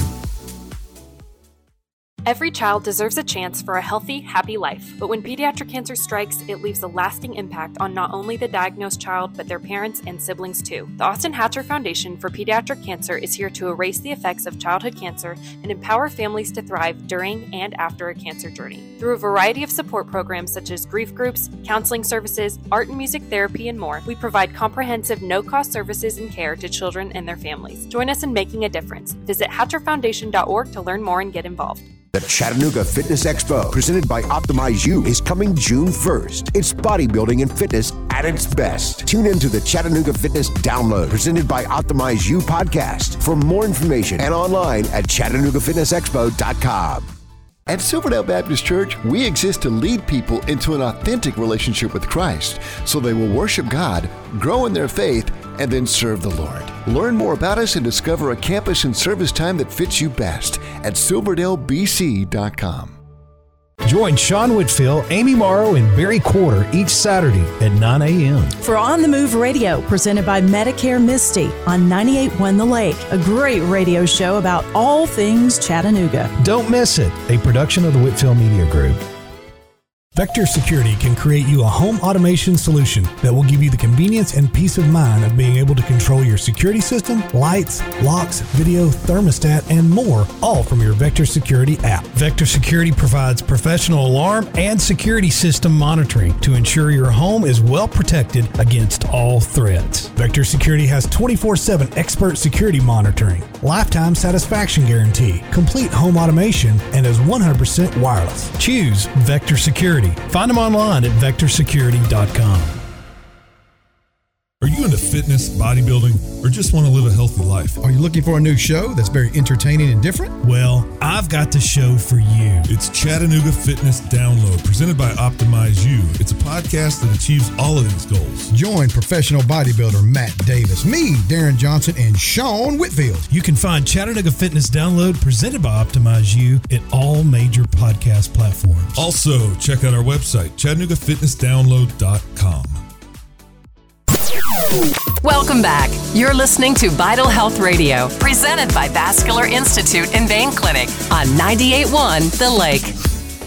Every child deserves a chance for a healthy, happy life. But when pediatric cancer strikes, it leaves a lasting impact on not only the diagnosed child, but their parents and siblings too. The Austin Hatcher Foundation for Pediatric Cancer is here to erase the effects of childhood cancer and empower families to thrive during and after a cancer journey. Through a variety of support programs such as grief groups, counseling services, art and music therapy, and more, we provide comprehensive, no-cost services and care to children and their families. Join us in making a difference. Visit hatcherfoundation.org to learn more and get involved. The Chattanooga Fitness Expo, presented by Optimize You, is coming June 1st. It's bodybuilding and fitness at its best. Tune into the Chattanooga Fitness Download, presented by Optimize You podcast. For more information and online at ChattanoogaFitnessExpo.com. At Silverdale Baptist Church, we exist to lead people into an authentic relationship with Christ so they will worship God, grow in their faith, and then serve the Lord. Learn more about us and discover a campus and service time that fits you best at silverdalebc.com. Join Sean Whitfield, Amy Morrow, and Barry Quarter each Saturday at 9 a.m. for On the Move Radio, presented by Medicare Misty on 98.1 The Lake, a great radio show about all things Chattanooga. Don't miss it, a production of the Whitfield Media Group. Vector Security can create you a home automation solution that will give you the convenience and peace of mind of being able to control your security system, lights, locks, video, thermostat, and more, all from your Vector Security app. Vector Security provides professional alarm and security system monitoring to ensure your home is well protected against all threats. Vector Security has 24/7 expert security monitoring, lifetime satisfaction guarantee, complete home automation, and is 100% wireless. Choose Vector Security. Find them online at vectorsecurity.com. Are you into fitness, bodybuilding, or just want to live a healthy life? Are you looking for a new show that's very entertaining and different? Well, I've got the show for you. It's Chattanooga Fitness Download, presented by Optimize You. It's a podcast that achieves all of these goals. Join professional bodybuilder Matt Davis, me, Darren Johnson, and Sean Whitfield. You can find Chattanooga Fitness Download, presented by Optimize You, at all major podcast platforms. Also, check out our website, ChattanoogaFitnessDownload.com. Welcome back. You're listening to Vital Health Radio, presented by Vascular Institute and Vein Clinic on 98.1 The Lake.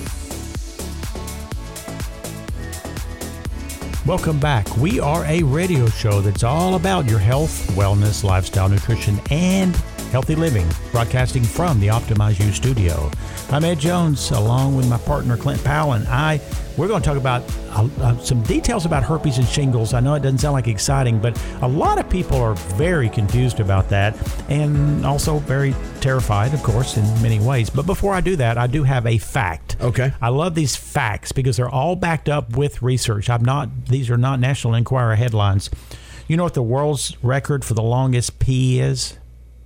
Welcome back. We are a radio show that's all about your health, wellness, lifestyle, nutrition, and healthy living, broadcasting from the Optimize You studio. I'm Ed Jones, along with my partner Clint Powell, and we're going to talk about some details about herpes and shingles. I know it doesn't sound like exciting, but a lot of people are very confused about that, and also very terrified, of course, in many ways. But before I do that, I do have a fact. Okay. I love these facts because they're all backed up with research. These are not National Enquirer headlines. You know what the world's record for the longest pee is?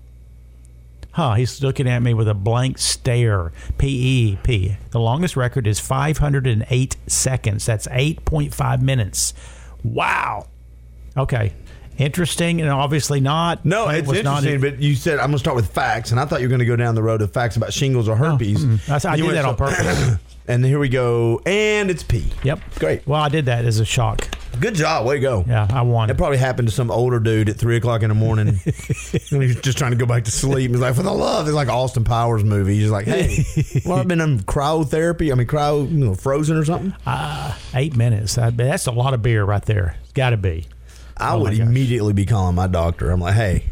He's looking at me with a blank stare. P-E-P. The longest record is 508 seconds. That's 8.5 minutes. Wow. Okay. Interesting, and obviously not. No, it's interesting, but you said, I'm going to start with facts, and I thought you were going to go down the road of facts about shingles or herpes. I did that on purpose. And here we go, and it's pee. Yep. Great. Well, I did that as a shock. Good job. Way to go. Yeah, I won. It probably happened to some older dude at 3 o'clock in the morning. And he's just trying to go back to sleep. He's like, for the love. It's like Austin Powers movie. He's just like, hey, well, I've been in cryotherapy. Frozen or something. 8 minutes. That's a lot of beer right there. It's got to be. I would immediately be calling my doctor. I'm like, hey,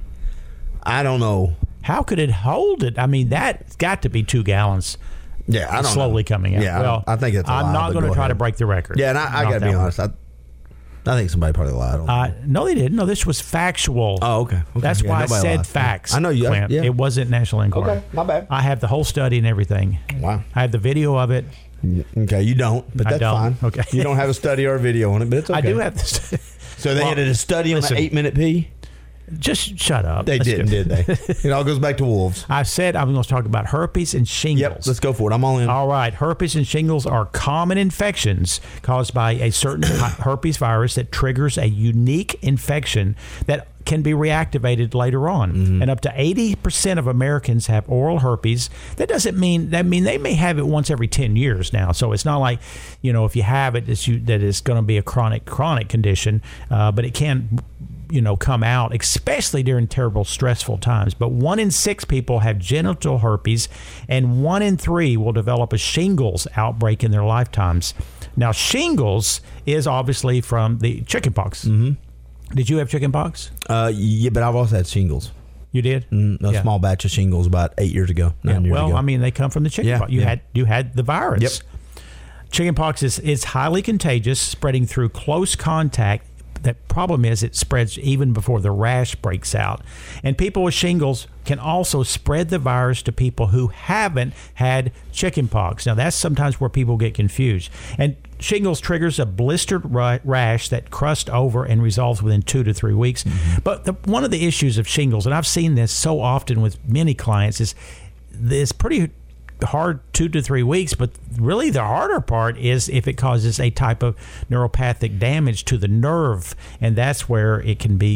I don't know. How could it hold it? I mean, that's got to be 2 gallons. Yeah, I don't slowly know. coming out. Yeah, well, I think it's a lie. I'm not going to try ahead. to break the record. Yeah, and I got to be honest. I think somebody probably lied on me. No, they didn't. No, this was factual. Oh, okay. That's why I said lied. facts. I know you. Clint. Yeah. It wasn't National Enquirer. Okay, my bad. I have the whole study and everything. Wow. I have the video of it. Okay, you don't, but that's fine. Okay. You don't have a study or a video on it, but it's okay. I do have this. So they had a study on the 8-minute pee? Just shut up. They didn't, did they? It all goes back to wolves. I said I'm going to talk about herpes and shingles. Yep, let's go for it. I'm all in. All right. Herpes and shingles are common infections caused by a certain herpes virus that triggers a unique infection that can be reactivated later on. Mm-hmm. And up to 80% of Americans have oral herpes. That doesn't mean they may have it once every 10 years now. So it's not like, if you have it, that it's going to be a chronic condition, but it can come out, especially during terrible, stressful times. But 1 in 6 people have genital herpes, and 1 in 3 will develop a shingles outbreak in their lifetimes. Now, shingles is obviously from the chickenpox. Mm-hmm. Did you have chickenpox? Yeah, but I've also had shingles. You did? A small batch of shingles about 8 years ago, 9 years ago. Well, I mean, they come from the chickenpox. You had the virus. Yep. Chickenpox is highly contagious, spreading through close contact. The problem is it spreads even before the rash breaks out. And people with shingles can also spread the virus to people who haven't had chickenpox. Now, that's sometimes where people get confused. And shingles triggers a blistered rash that crusts over and resolves within 2 to 3 weeks. Mm-hmm. But one of the issues of shingles, and I've seen this so often with many clients, is this pretty hard 2 to 3 weeks, but really the harder part is if it causes a type of neuropathic damage to the nerve, and that's where it can be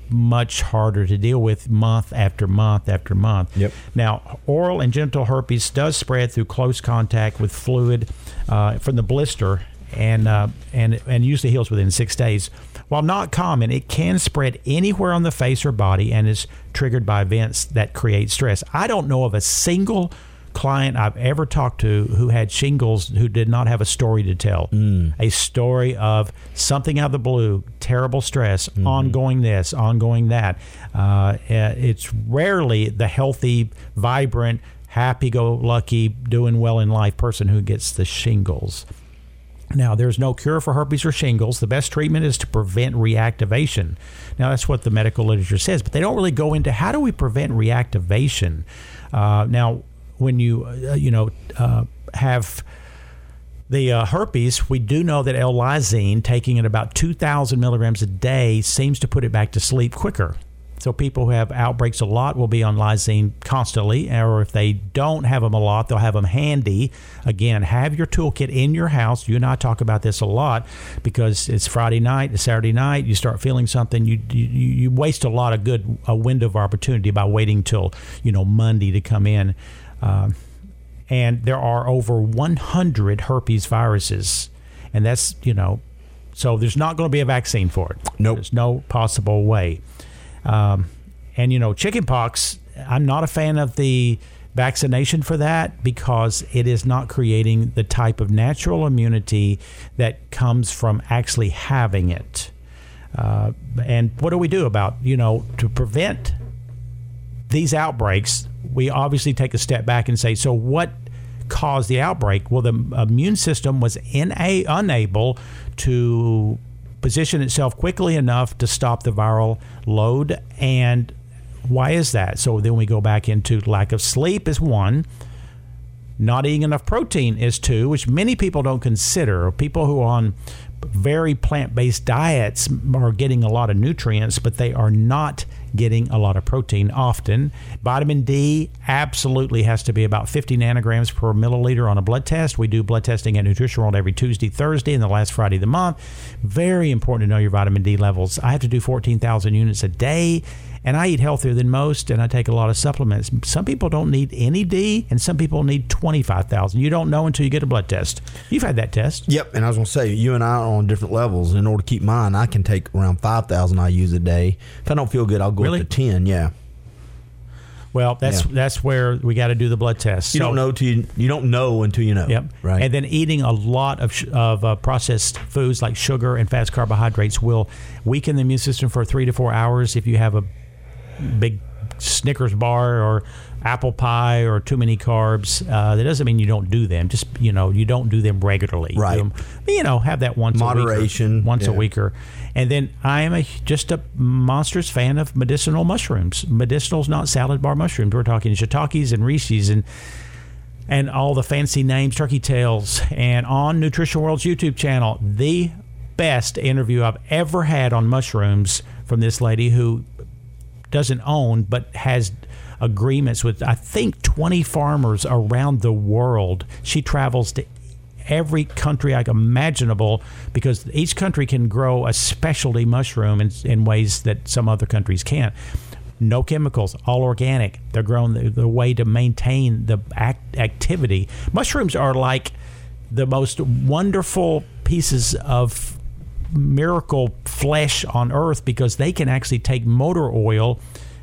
much harder to deal with month after month after month. Yep. Now, oral and genital herpes does spread through close contact with fluid from the blister, and usually heals within 6 days. While not common, it can spread anywhere on the face or body and is triggered by events that create stress. I don't know of a single client I've ever talked to who had shingles who did not have a story to tell. A story of something out of the blue, terrible stress, ongoing this, ongoing that. It's rarely the healthy, vibrant, happy-go-lucky, doing well in life person who gets the shingles. Now, there's no cure for herpes or shingles. The best treatment is to prevent reactivation. Now, that's what the medical literature says, but they don't really go into how do we prevent reactivation. Now, when you have the herpes, we do know that L-lysine, taking it about 2,000 milligrams a day, seems to put it back to sleep quicker. So people who have outbreaks a lot will be on lysine constantly, or if they don't have them a lot, they'll have them handy. Again, have your toolkit in your house. You and I talk about this a lot because it's Friday night, it's Saturday night, you start feeling something, you waste a lot of a window of opportunity by waiting till Monday to come in. And there are over 100 herpes viruses, and that's so there's not going to be a vaccine for it. Nope. There's no possible way. And chickenpox, I'm not a fan of the vaccination for that because it is not creating the type of natural immunity that comes from actually having it. And what do we do about, to prevent these outbreaks? We obviously take a step back and say, so what caused the outbreak? Well, the immune system was unable to position itself quickly enough to stop the viral load. And why is that? So then we go back into lack of sleep is one. Not eating enough protein is two, which many people don't consider. People who are on very plant-based diets are getting a lot of nutrients, but they are not getting a lot of protein often. Vitamin D absolutely has to be about 50 nanograms per milliliter on a blood test. We do blood testing at Nutrition World every Tuesday, Thursday, and the last Friday of the month. Very important to know your vitamin D levels. I have to do 14,000 units a day, and I eat healthier than most, and I take a lot of supplements. Some people don't need any D, and some people need 25,000. You don't know until you get a blood test. You've had that test. Yep, and I was going to say, you and I are on different levels. In order to keep mine, I can take around 5,000 I use a day. If I don't feel good, I'll go up to 10, yeah. Well, that's where we got to do the blood test. You don't know until you know. Yep. Right. And then eating a lot of processed foods like sugar and fast carbohydrates will weaken the immune system for 3 to 4 hours. If you have a big Snickers bar or apple pie or too many carbs, that doesn't mean you don't do them. Just you don't do them regularly. Right. Have that once moderation, a week. And then I am just a monstrous fan of medicinal mushrooms. Medicinal's not salad bar mushrooms. We're talking shiitakes and rishis and all the fancy names, turkey tails. And on Nutrition World's YouTube channel, the best interview I've ever had on mushrooms from this lady who doesn't own but has agreements with I think 20 farmers around the world. She travels to every country imaginable because each country can grow a specialty mushroom in ways that some other countries can't. No chemicals, all organic. They're grown the way to maintain the activity. Mushrooms are like the most wonderful pieces of miracle flesh on earth because they can actually take motor oil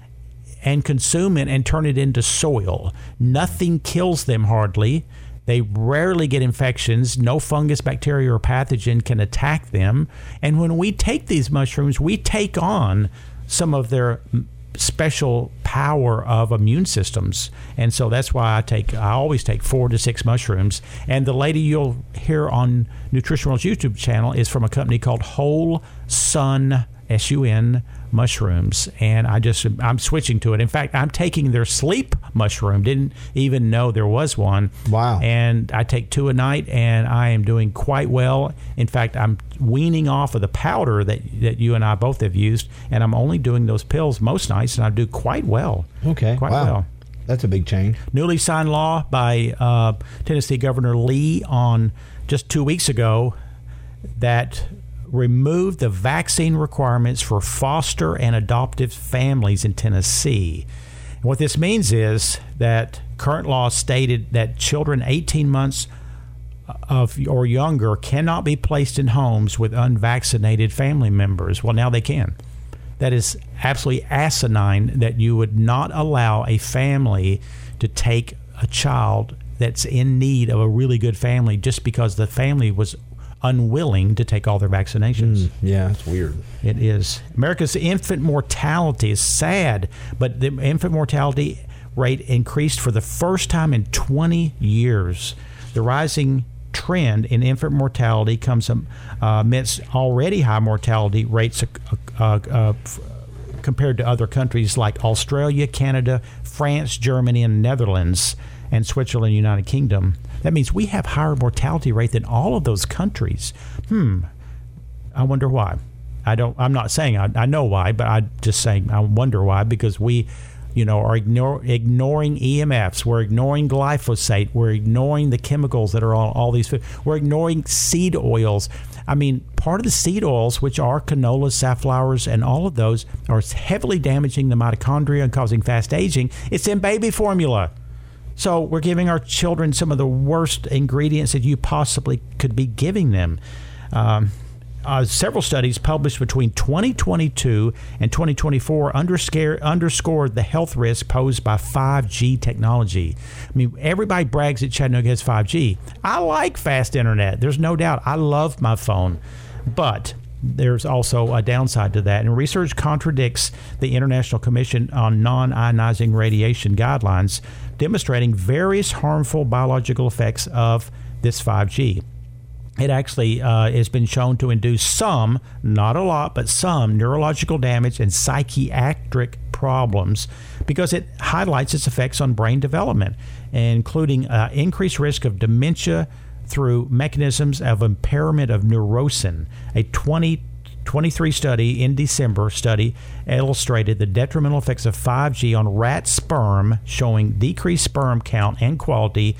and consume it and turn it into soil. Nothing kills them hardly. They rarely get infections. No fungus, bacteria, or pathogen can attack them. And when we take these mushrooms, we take on some of their special power of immune systems. And so that's why I always take 4 to 6 mushrooms. And the lady you'll hear on Nutrition World's YouTube channel is from a company called Whole Sun, S-U-N, mushrooms. And I'm switching to it. In fact, I'm taking their sleep mushroom. Didn't even know there was one. Wow. And I take 2 a night, and I am doing quite well. In fact, I'm weaning off of the powder that you and I both have used, and I'm only doing those pills most nights, and I do quite well. Okay. Quite well. That's a big change. Newly signed law by Tennessee Governor Lee on just 2 weeks ago that remove the vaccine requirements for foster and adoptive families in Tennessee. And what this means is that current law stated that children 18 months of or younger cannot be placed in homes with unvaccinated family members. Well, now they can. That is absolutely asinine that you would not allow a family to take a child that's in need of a really good family just because the family was unwilling to take all their vaccinations. Yeah, it's weird. It is. America's infant mortality is sad, but the infant mortality rate increased for the first time in 20 years. The rising trend in infant mortality comes amidst already high mortality rates compared to other countries like Australia, Canada, France, Germany, and Netherlands, and Switzerland and United Kingdom. That means we have higher mortality rate than all of those countries. I wonder why. I'm not saying I know why, but I'm just saying I wonder why, because we are ignoring EMFs. We're ignoring glyphosate. We're ignoring the chemicals that are on all these foods. We're ignoring seed oils. I mean, part of the seed oils, which are canola, safflowers, and all of those, are heavily damaging the mitochondria and causing fast aging. It's in baby formula. So we're giving our children some of the worst ingredients that you possibly could be giving them. Several studies published between 2022 and 2024 underscored the health risk posed by 5G technology. I mean, everybody brags that Chattanooga has 5G. I like fast internet. There's no doubt. I love my phone. But there's also a downside to that. And research contradicts the International Commission on Non-Ionizing Radiation guidelines, demonstrating various harmful biological effects of this 5G. It actually has been shown to induce some, not a lot, but some neurological damage and psychiatric problems because it highlights its effects on brain development, including increased risk of dementia through mechanisms of impairment of neurosin. A 2023 study in December illustrated the detrimental effects of 5G on rat sperm, showing decreased sperm count and quality.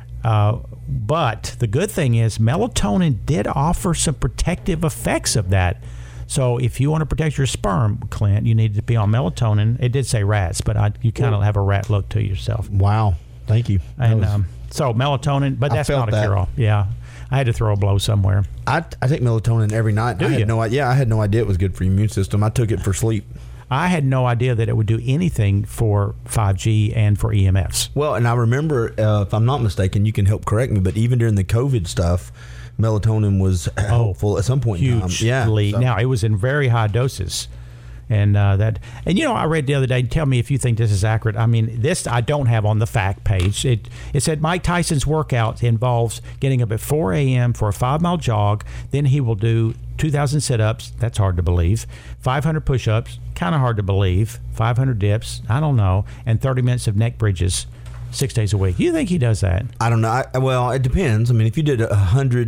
But the good thing is melatonin did offer some protective effects of that. So if you want to protect your sperm, Clint, you need to be on melatonin. It did say rats, but you kind of have a rat look to yourself. Wow. Thank you. And so melatonin, but that's not a cure-all. Yeah. I had to throw a blow somewhere. I take melatonin every night. I had no idea it was good for your immune system. I took it for sleep. I had no idea that it would do anything for 5G and for EMFs. Well, and I remember, if I'm not mistaken, you can help correct me, but even during the COVID stuff, melatonin was helpful at some point in time. Yeah. Now, it was in very high doses. And I read the other day, tell me if you think this is accurate. I mean, this I don't have on the fact page. It said Mike Tyson's workout involves getting up at 4 a.m. for a 5-mile jog. Then he will do 2,000 sit-ups. That's hard to believe. 500 push-ups. Kind of hard to believe. 500 dips. I don't know. And 30 minutes of neck bridges 6 days a week. You think he does that? I don't know. Well, it depends. I mean, if you did 100,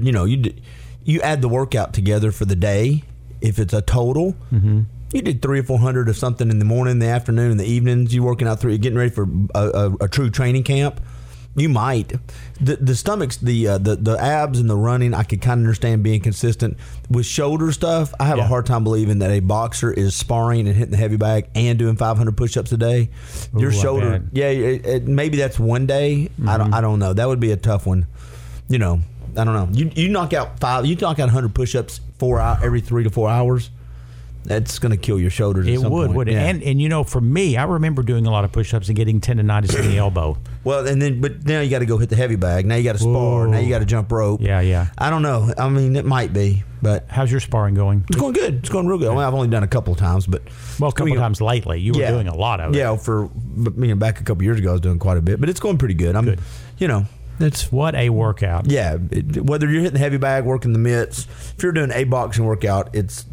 you add the workout together for the day. If it's a total, you did 300 or 400 of something in the morning, the afternoon, and the evenings. You working out through, getting ready for a true training camp. You might. The stomachs, the abs and the running, I could kind of understand being consistent. With shoulder stuff, I have a hard time believing that a boxer is sparring and hitting the heavy bag and doing 500 push-ups a day. Your shoulder, maybe that's one day. I don't know. That would be a tough one. I don't know. You knock out 100 push-ups every 3 to 4 hours. That's going to kill your shoulders. It would, point. Yeah. And for me, I remember doing a lot of push-ups and getting tendonitis in the elbow. Well, but now you got to go hit the heavy bag. Now you got to spar. Now you got to jump rope. Yeah. I don't know. I mean, it might be, but how's your sparring going? It's going good. It's going real good. Well, I've only done a couple of times, but a couple of times lately. You were doing a lot of it. Yeah, back a couple of years ago, I was doing quite a bit, but it's going pretty good. I'm, it's what a workout. Yeah, whether you're hitting the heavy bag, working the mitts, if you're doing a boxing workout, it's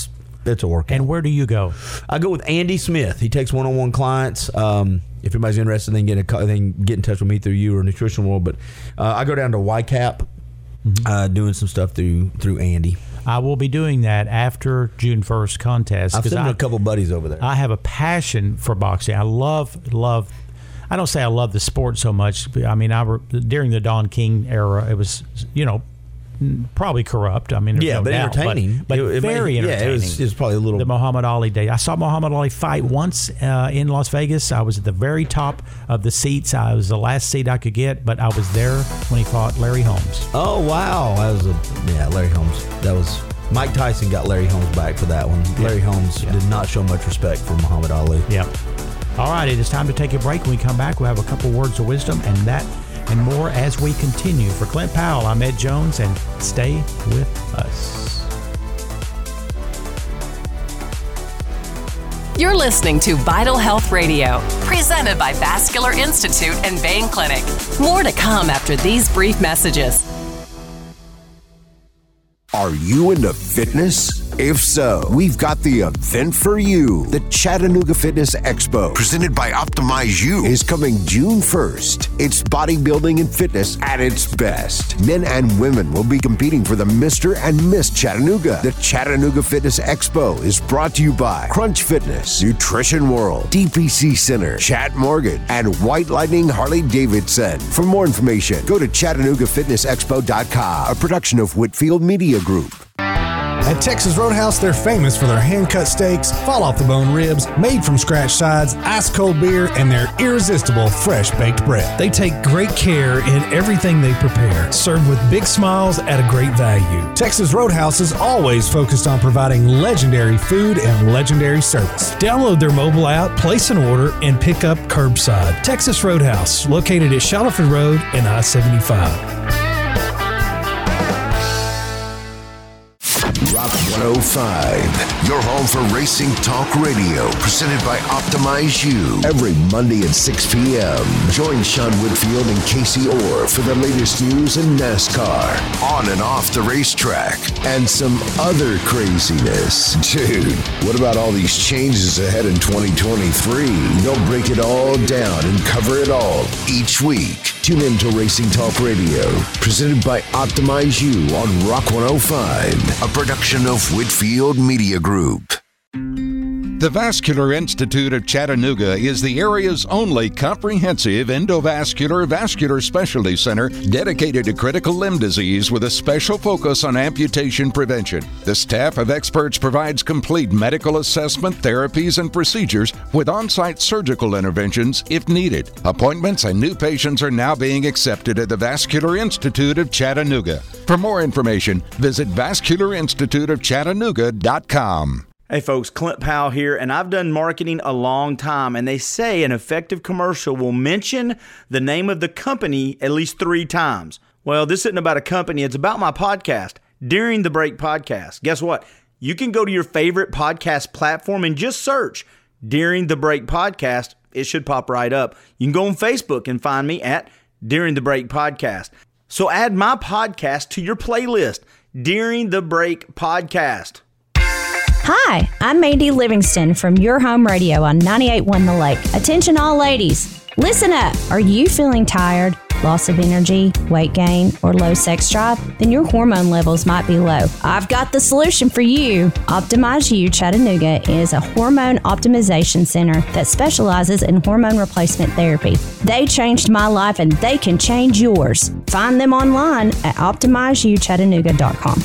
a workout. And where do you go? I go with Andy Smith. He takes one-on-one clients. If anybody's interested, they can get in touch with me through you or Nutrition World. But I go down to YCAP doing some stuff through Andy. I will be doing that after June 1st contest. I've sent a couple buddies over there. I have a passion for boxing. I love. I don't say I love the sport so much. I mean, during the Don King era, it was, probably corrupt. I mean, yeah, no but doubt, entertaining. but very entertaining. Yeah, it was probably a little. The Muhammad Ali day. I saw Muhammad Ali fight once in Las Vegas. I was at the very top of the seats. I was the last seat I could get, but I was there when he fought Larry Holmes. Oh wow, Larry Holmes. That was. Mike Tyson got Larry Holmes back for that one. Larry Holmes did not show much respect for Muhammad Ali. Yep. All right, it is time to take a break. When we come back, we'll have a couple words of wisdom and that and more as we continue. For Clint Powell, I'm Ed Jones, and stay with us. You're listening to Vital Health Radio, presented by Vascular Institute and Vein Clinic. More to come after these brief messages. Are you into fitness? If so, we've got the event for you. The Chattanooga Fitness Expo, presented by Optimize You, is coming June 1st. It's bodybuilding and fitness at its best. Men and women will be competing for the Mr. and Miss Chattanooga. The Chattanooga Fitness Expo is brought to you by Crunch Fitness, Nutrition World, DPC Center, Chat Morgan, and White Lightning Harley-Davidson. For more information, go to ChattanoogaFitnessExpo.com, a production of Whitfield Media Group. At Texas Roadhouse, they're famous for their hand-cut steaks, fall-off-the-bone ribs, made-from-scratch sides, ice-cold beer, and their irresistible fresh-baked bread. They take great care in everything they prepare, served with big smiles at a great value. Texas Roadhouse is always focused on providing legendary food and legendary service. Download their mobile app, place an order, and pick up curbside. Texas Roadhouse, located at Shuttleford Road and I-75. Rock 105, your home for racing talk radio, presented by Optimize You. Every Monday at 6 p.m. Join Sean Whitfield and Casey Orr for the latest news in NASCAR, on and off the racetrack, and some other craziness. Dude, what about all these changes ahead in 2023? They'll break it all down and cover it all each week. Tune in to Racing Talk Radio, presented by Optimize You on Rock 105, a production of Whitfield Media Group. The Vascular Institute of Chattanooga is the area's only comprehensive endovascular vascular specialty center dedicated to critical limb disease with a special focus on amputation prevention. The staff of experts provides complete medical assessment, therapies, and procedures with on-site surgical interventions if needed. Appointments and new patients are now being accepted at the Vascular Institute of Chattanooga. For more information, visit vascularinstituteofchattanooga.com. Hey folks, Clint Powell here, and I've done marketing a long time, and they say an effective commercial will mention the name of the company at least 3 times. Well, this isn't about a company, it's about my podcast, During the Break Podcast. Guess what? You can go to your favorite podcast platform and just search During the Break Podcast. It should pop right up. You can go on Facebook and find me at During the Break Podcast. So add my podcast to your playlist, During the Break Podcast. Hi, I'm Mandy Livingston from Your Home Radio on 98.1 The Lake. Attention all ladies, listen up. Are you feeling tired, loss of energy, weight gain, or low sex drive? Then your hormone levels might be low. I've got the solution for you. Optimize You Chattanooga is a hormone optimization center that specializes in hormone replacement therapy. They changed my life and they can change yours. Find them online at optimizeyouchattanooga.com.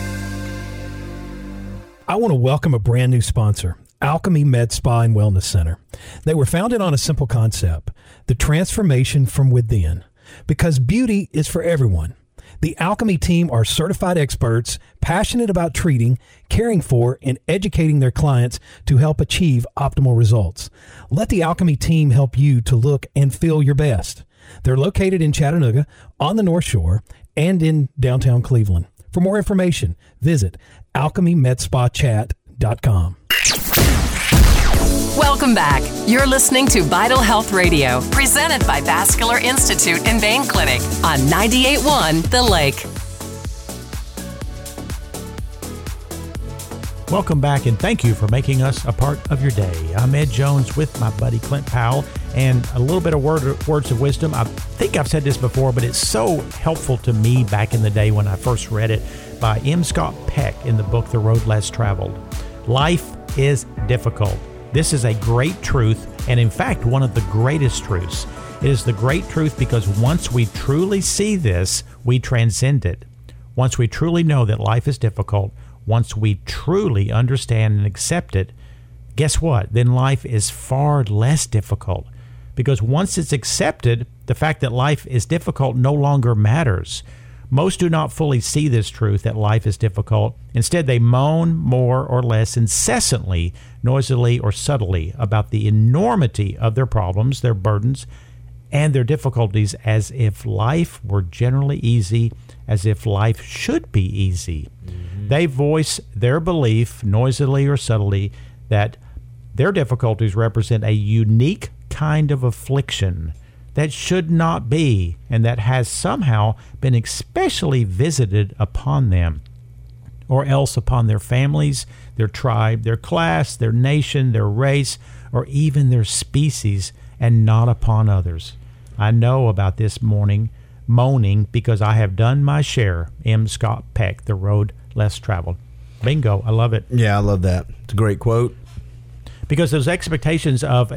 I want to welcome a brand new sponsor, Alchemy Med Spa and Wellness Center. They were founded on a simple concept, the transformation from within, because beauty is for everyone. The Alchemy team are certified experts, passionate about treating, caring for, and educating their clients to help achieve optimal results. Let the Alchemy team help you to look and feel your best. They're located in Chattanooga, on the North Shore, and in downtown Cleveland. For more information, visit alchemymedspa.chat.com. Welcome back. You're listening to Vital Health Radio, presented by Vascular Institute and Vein Clinic on 98.1 The Lake. Welcome back, and thank you for making us a part of your day. I'm Ed Jones with my buddy Clint Powell, and a little bit of words of wisdom. I think I've said this before, but it's so helpful to me back in the day when I first read it by M. Scott Peck in the book The Road Less Traveled. Life is difficult. This is a great truth, and in fact, one of the greatest truths. It is the great truth because once we truly see this, we transcend it. once we truly know that life is difficult, once we truly understand and accept it, guess what? Then life is far less difficult. Because once it's accepted, the fact that life is difficult no longer matters. Most do not fully see this truth that life is difficult. Instead, they moan more or less incessantly, noisily or subtly about the enormity of their problems, their burdens, and their difficulties, as if life were generally easy, as if life should be easy. Mm-hmm. They voice their belief, noisily or subtly, that their difficulties represent a unique kind of affliction that should not be, and that has somehow been especially visited upon them, or else upon their families, their tribe, their class, their nation, their race, or even their species, and not upon others. I know about this moaning because I have done my share. M. Scott Peck, The Road Less Traveled. Bingo. I love it. Yeah, I love that. It's a great quote. Because those expectations of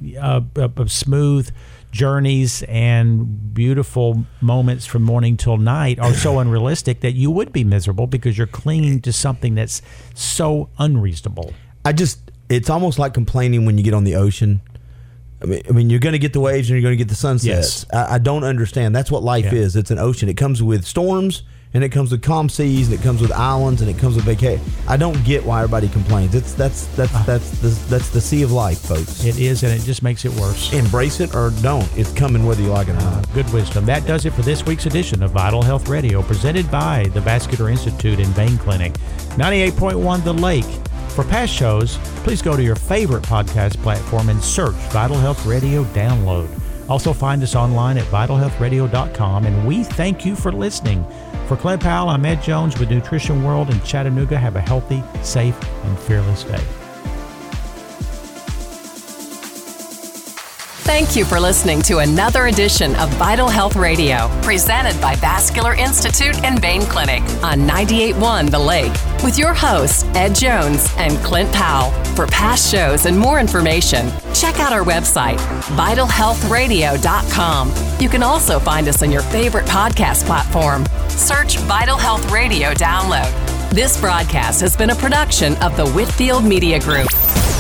smooth journeys and beautiful moments from morning till night are so unrealistic that you would be miserable because you're clinging to something that's so unreasonable. It's almost like complaining when you get on the ocean. I mean, you're going to get the waves and you're going to get the sunsets. Yes. I don't understand. That's what life is. It's an ocean. It comes with storms, and it comes with calm seas, and it comes with islands, and it comes with vacation. I don't get why everybody complains. That's the sea of life, folks. It is, and it just makes it worse. Embrace it or don't. It's coming whether you like it or not. Good wisdom. That does it for this week's edition of Vital Health Radio, presented by the Vascular Institute and Vein Clinic. 98.1 The Lake. For past shows, please go to your favorite podcast platform and search Vital Health Radio Download. Also find us online at vitalhealthradio.com, and we thank you for listening. For Clint Powell, I'm Ed Jones with Nutrition World in Chattanooga. Have a healthy, safe, and fearless day. Thank you for listening to another edition of Vital Health Radio, presented by Vascular Institute and Vein Clinic on 98.1 The Lake, with your hosts, Ed Jones and Clint Powell. For past shows and more information, check out our website, vitalhealthradio.com. You can also find us on your favorite podcast platform. Search Vital Health Radio Download. This broadcast has been a production of the Whitfield Media Group.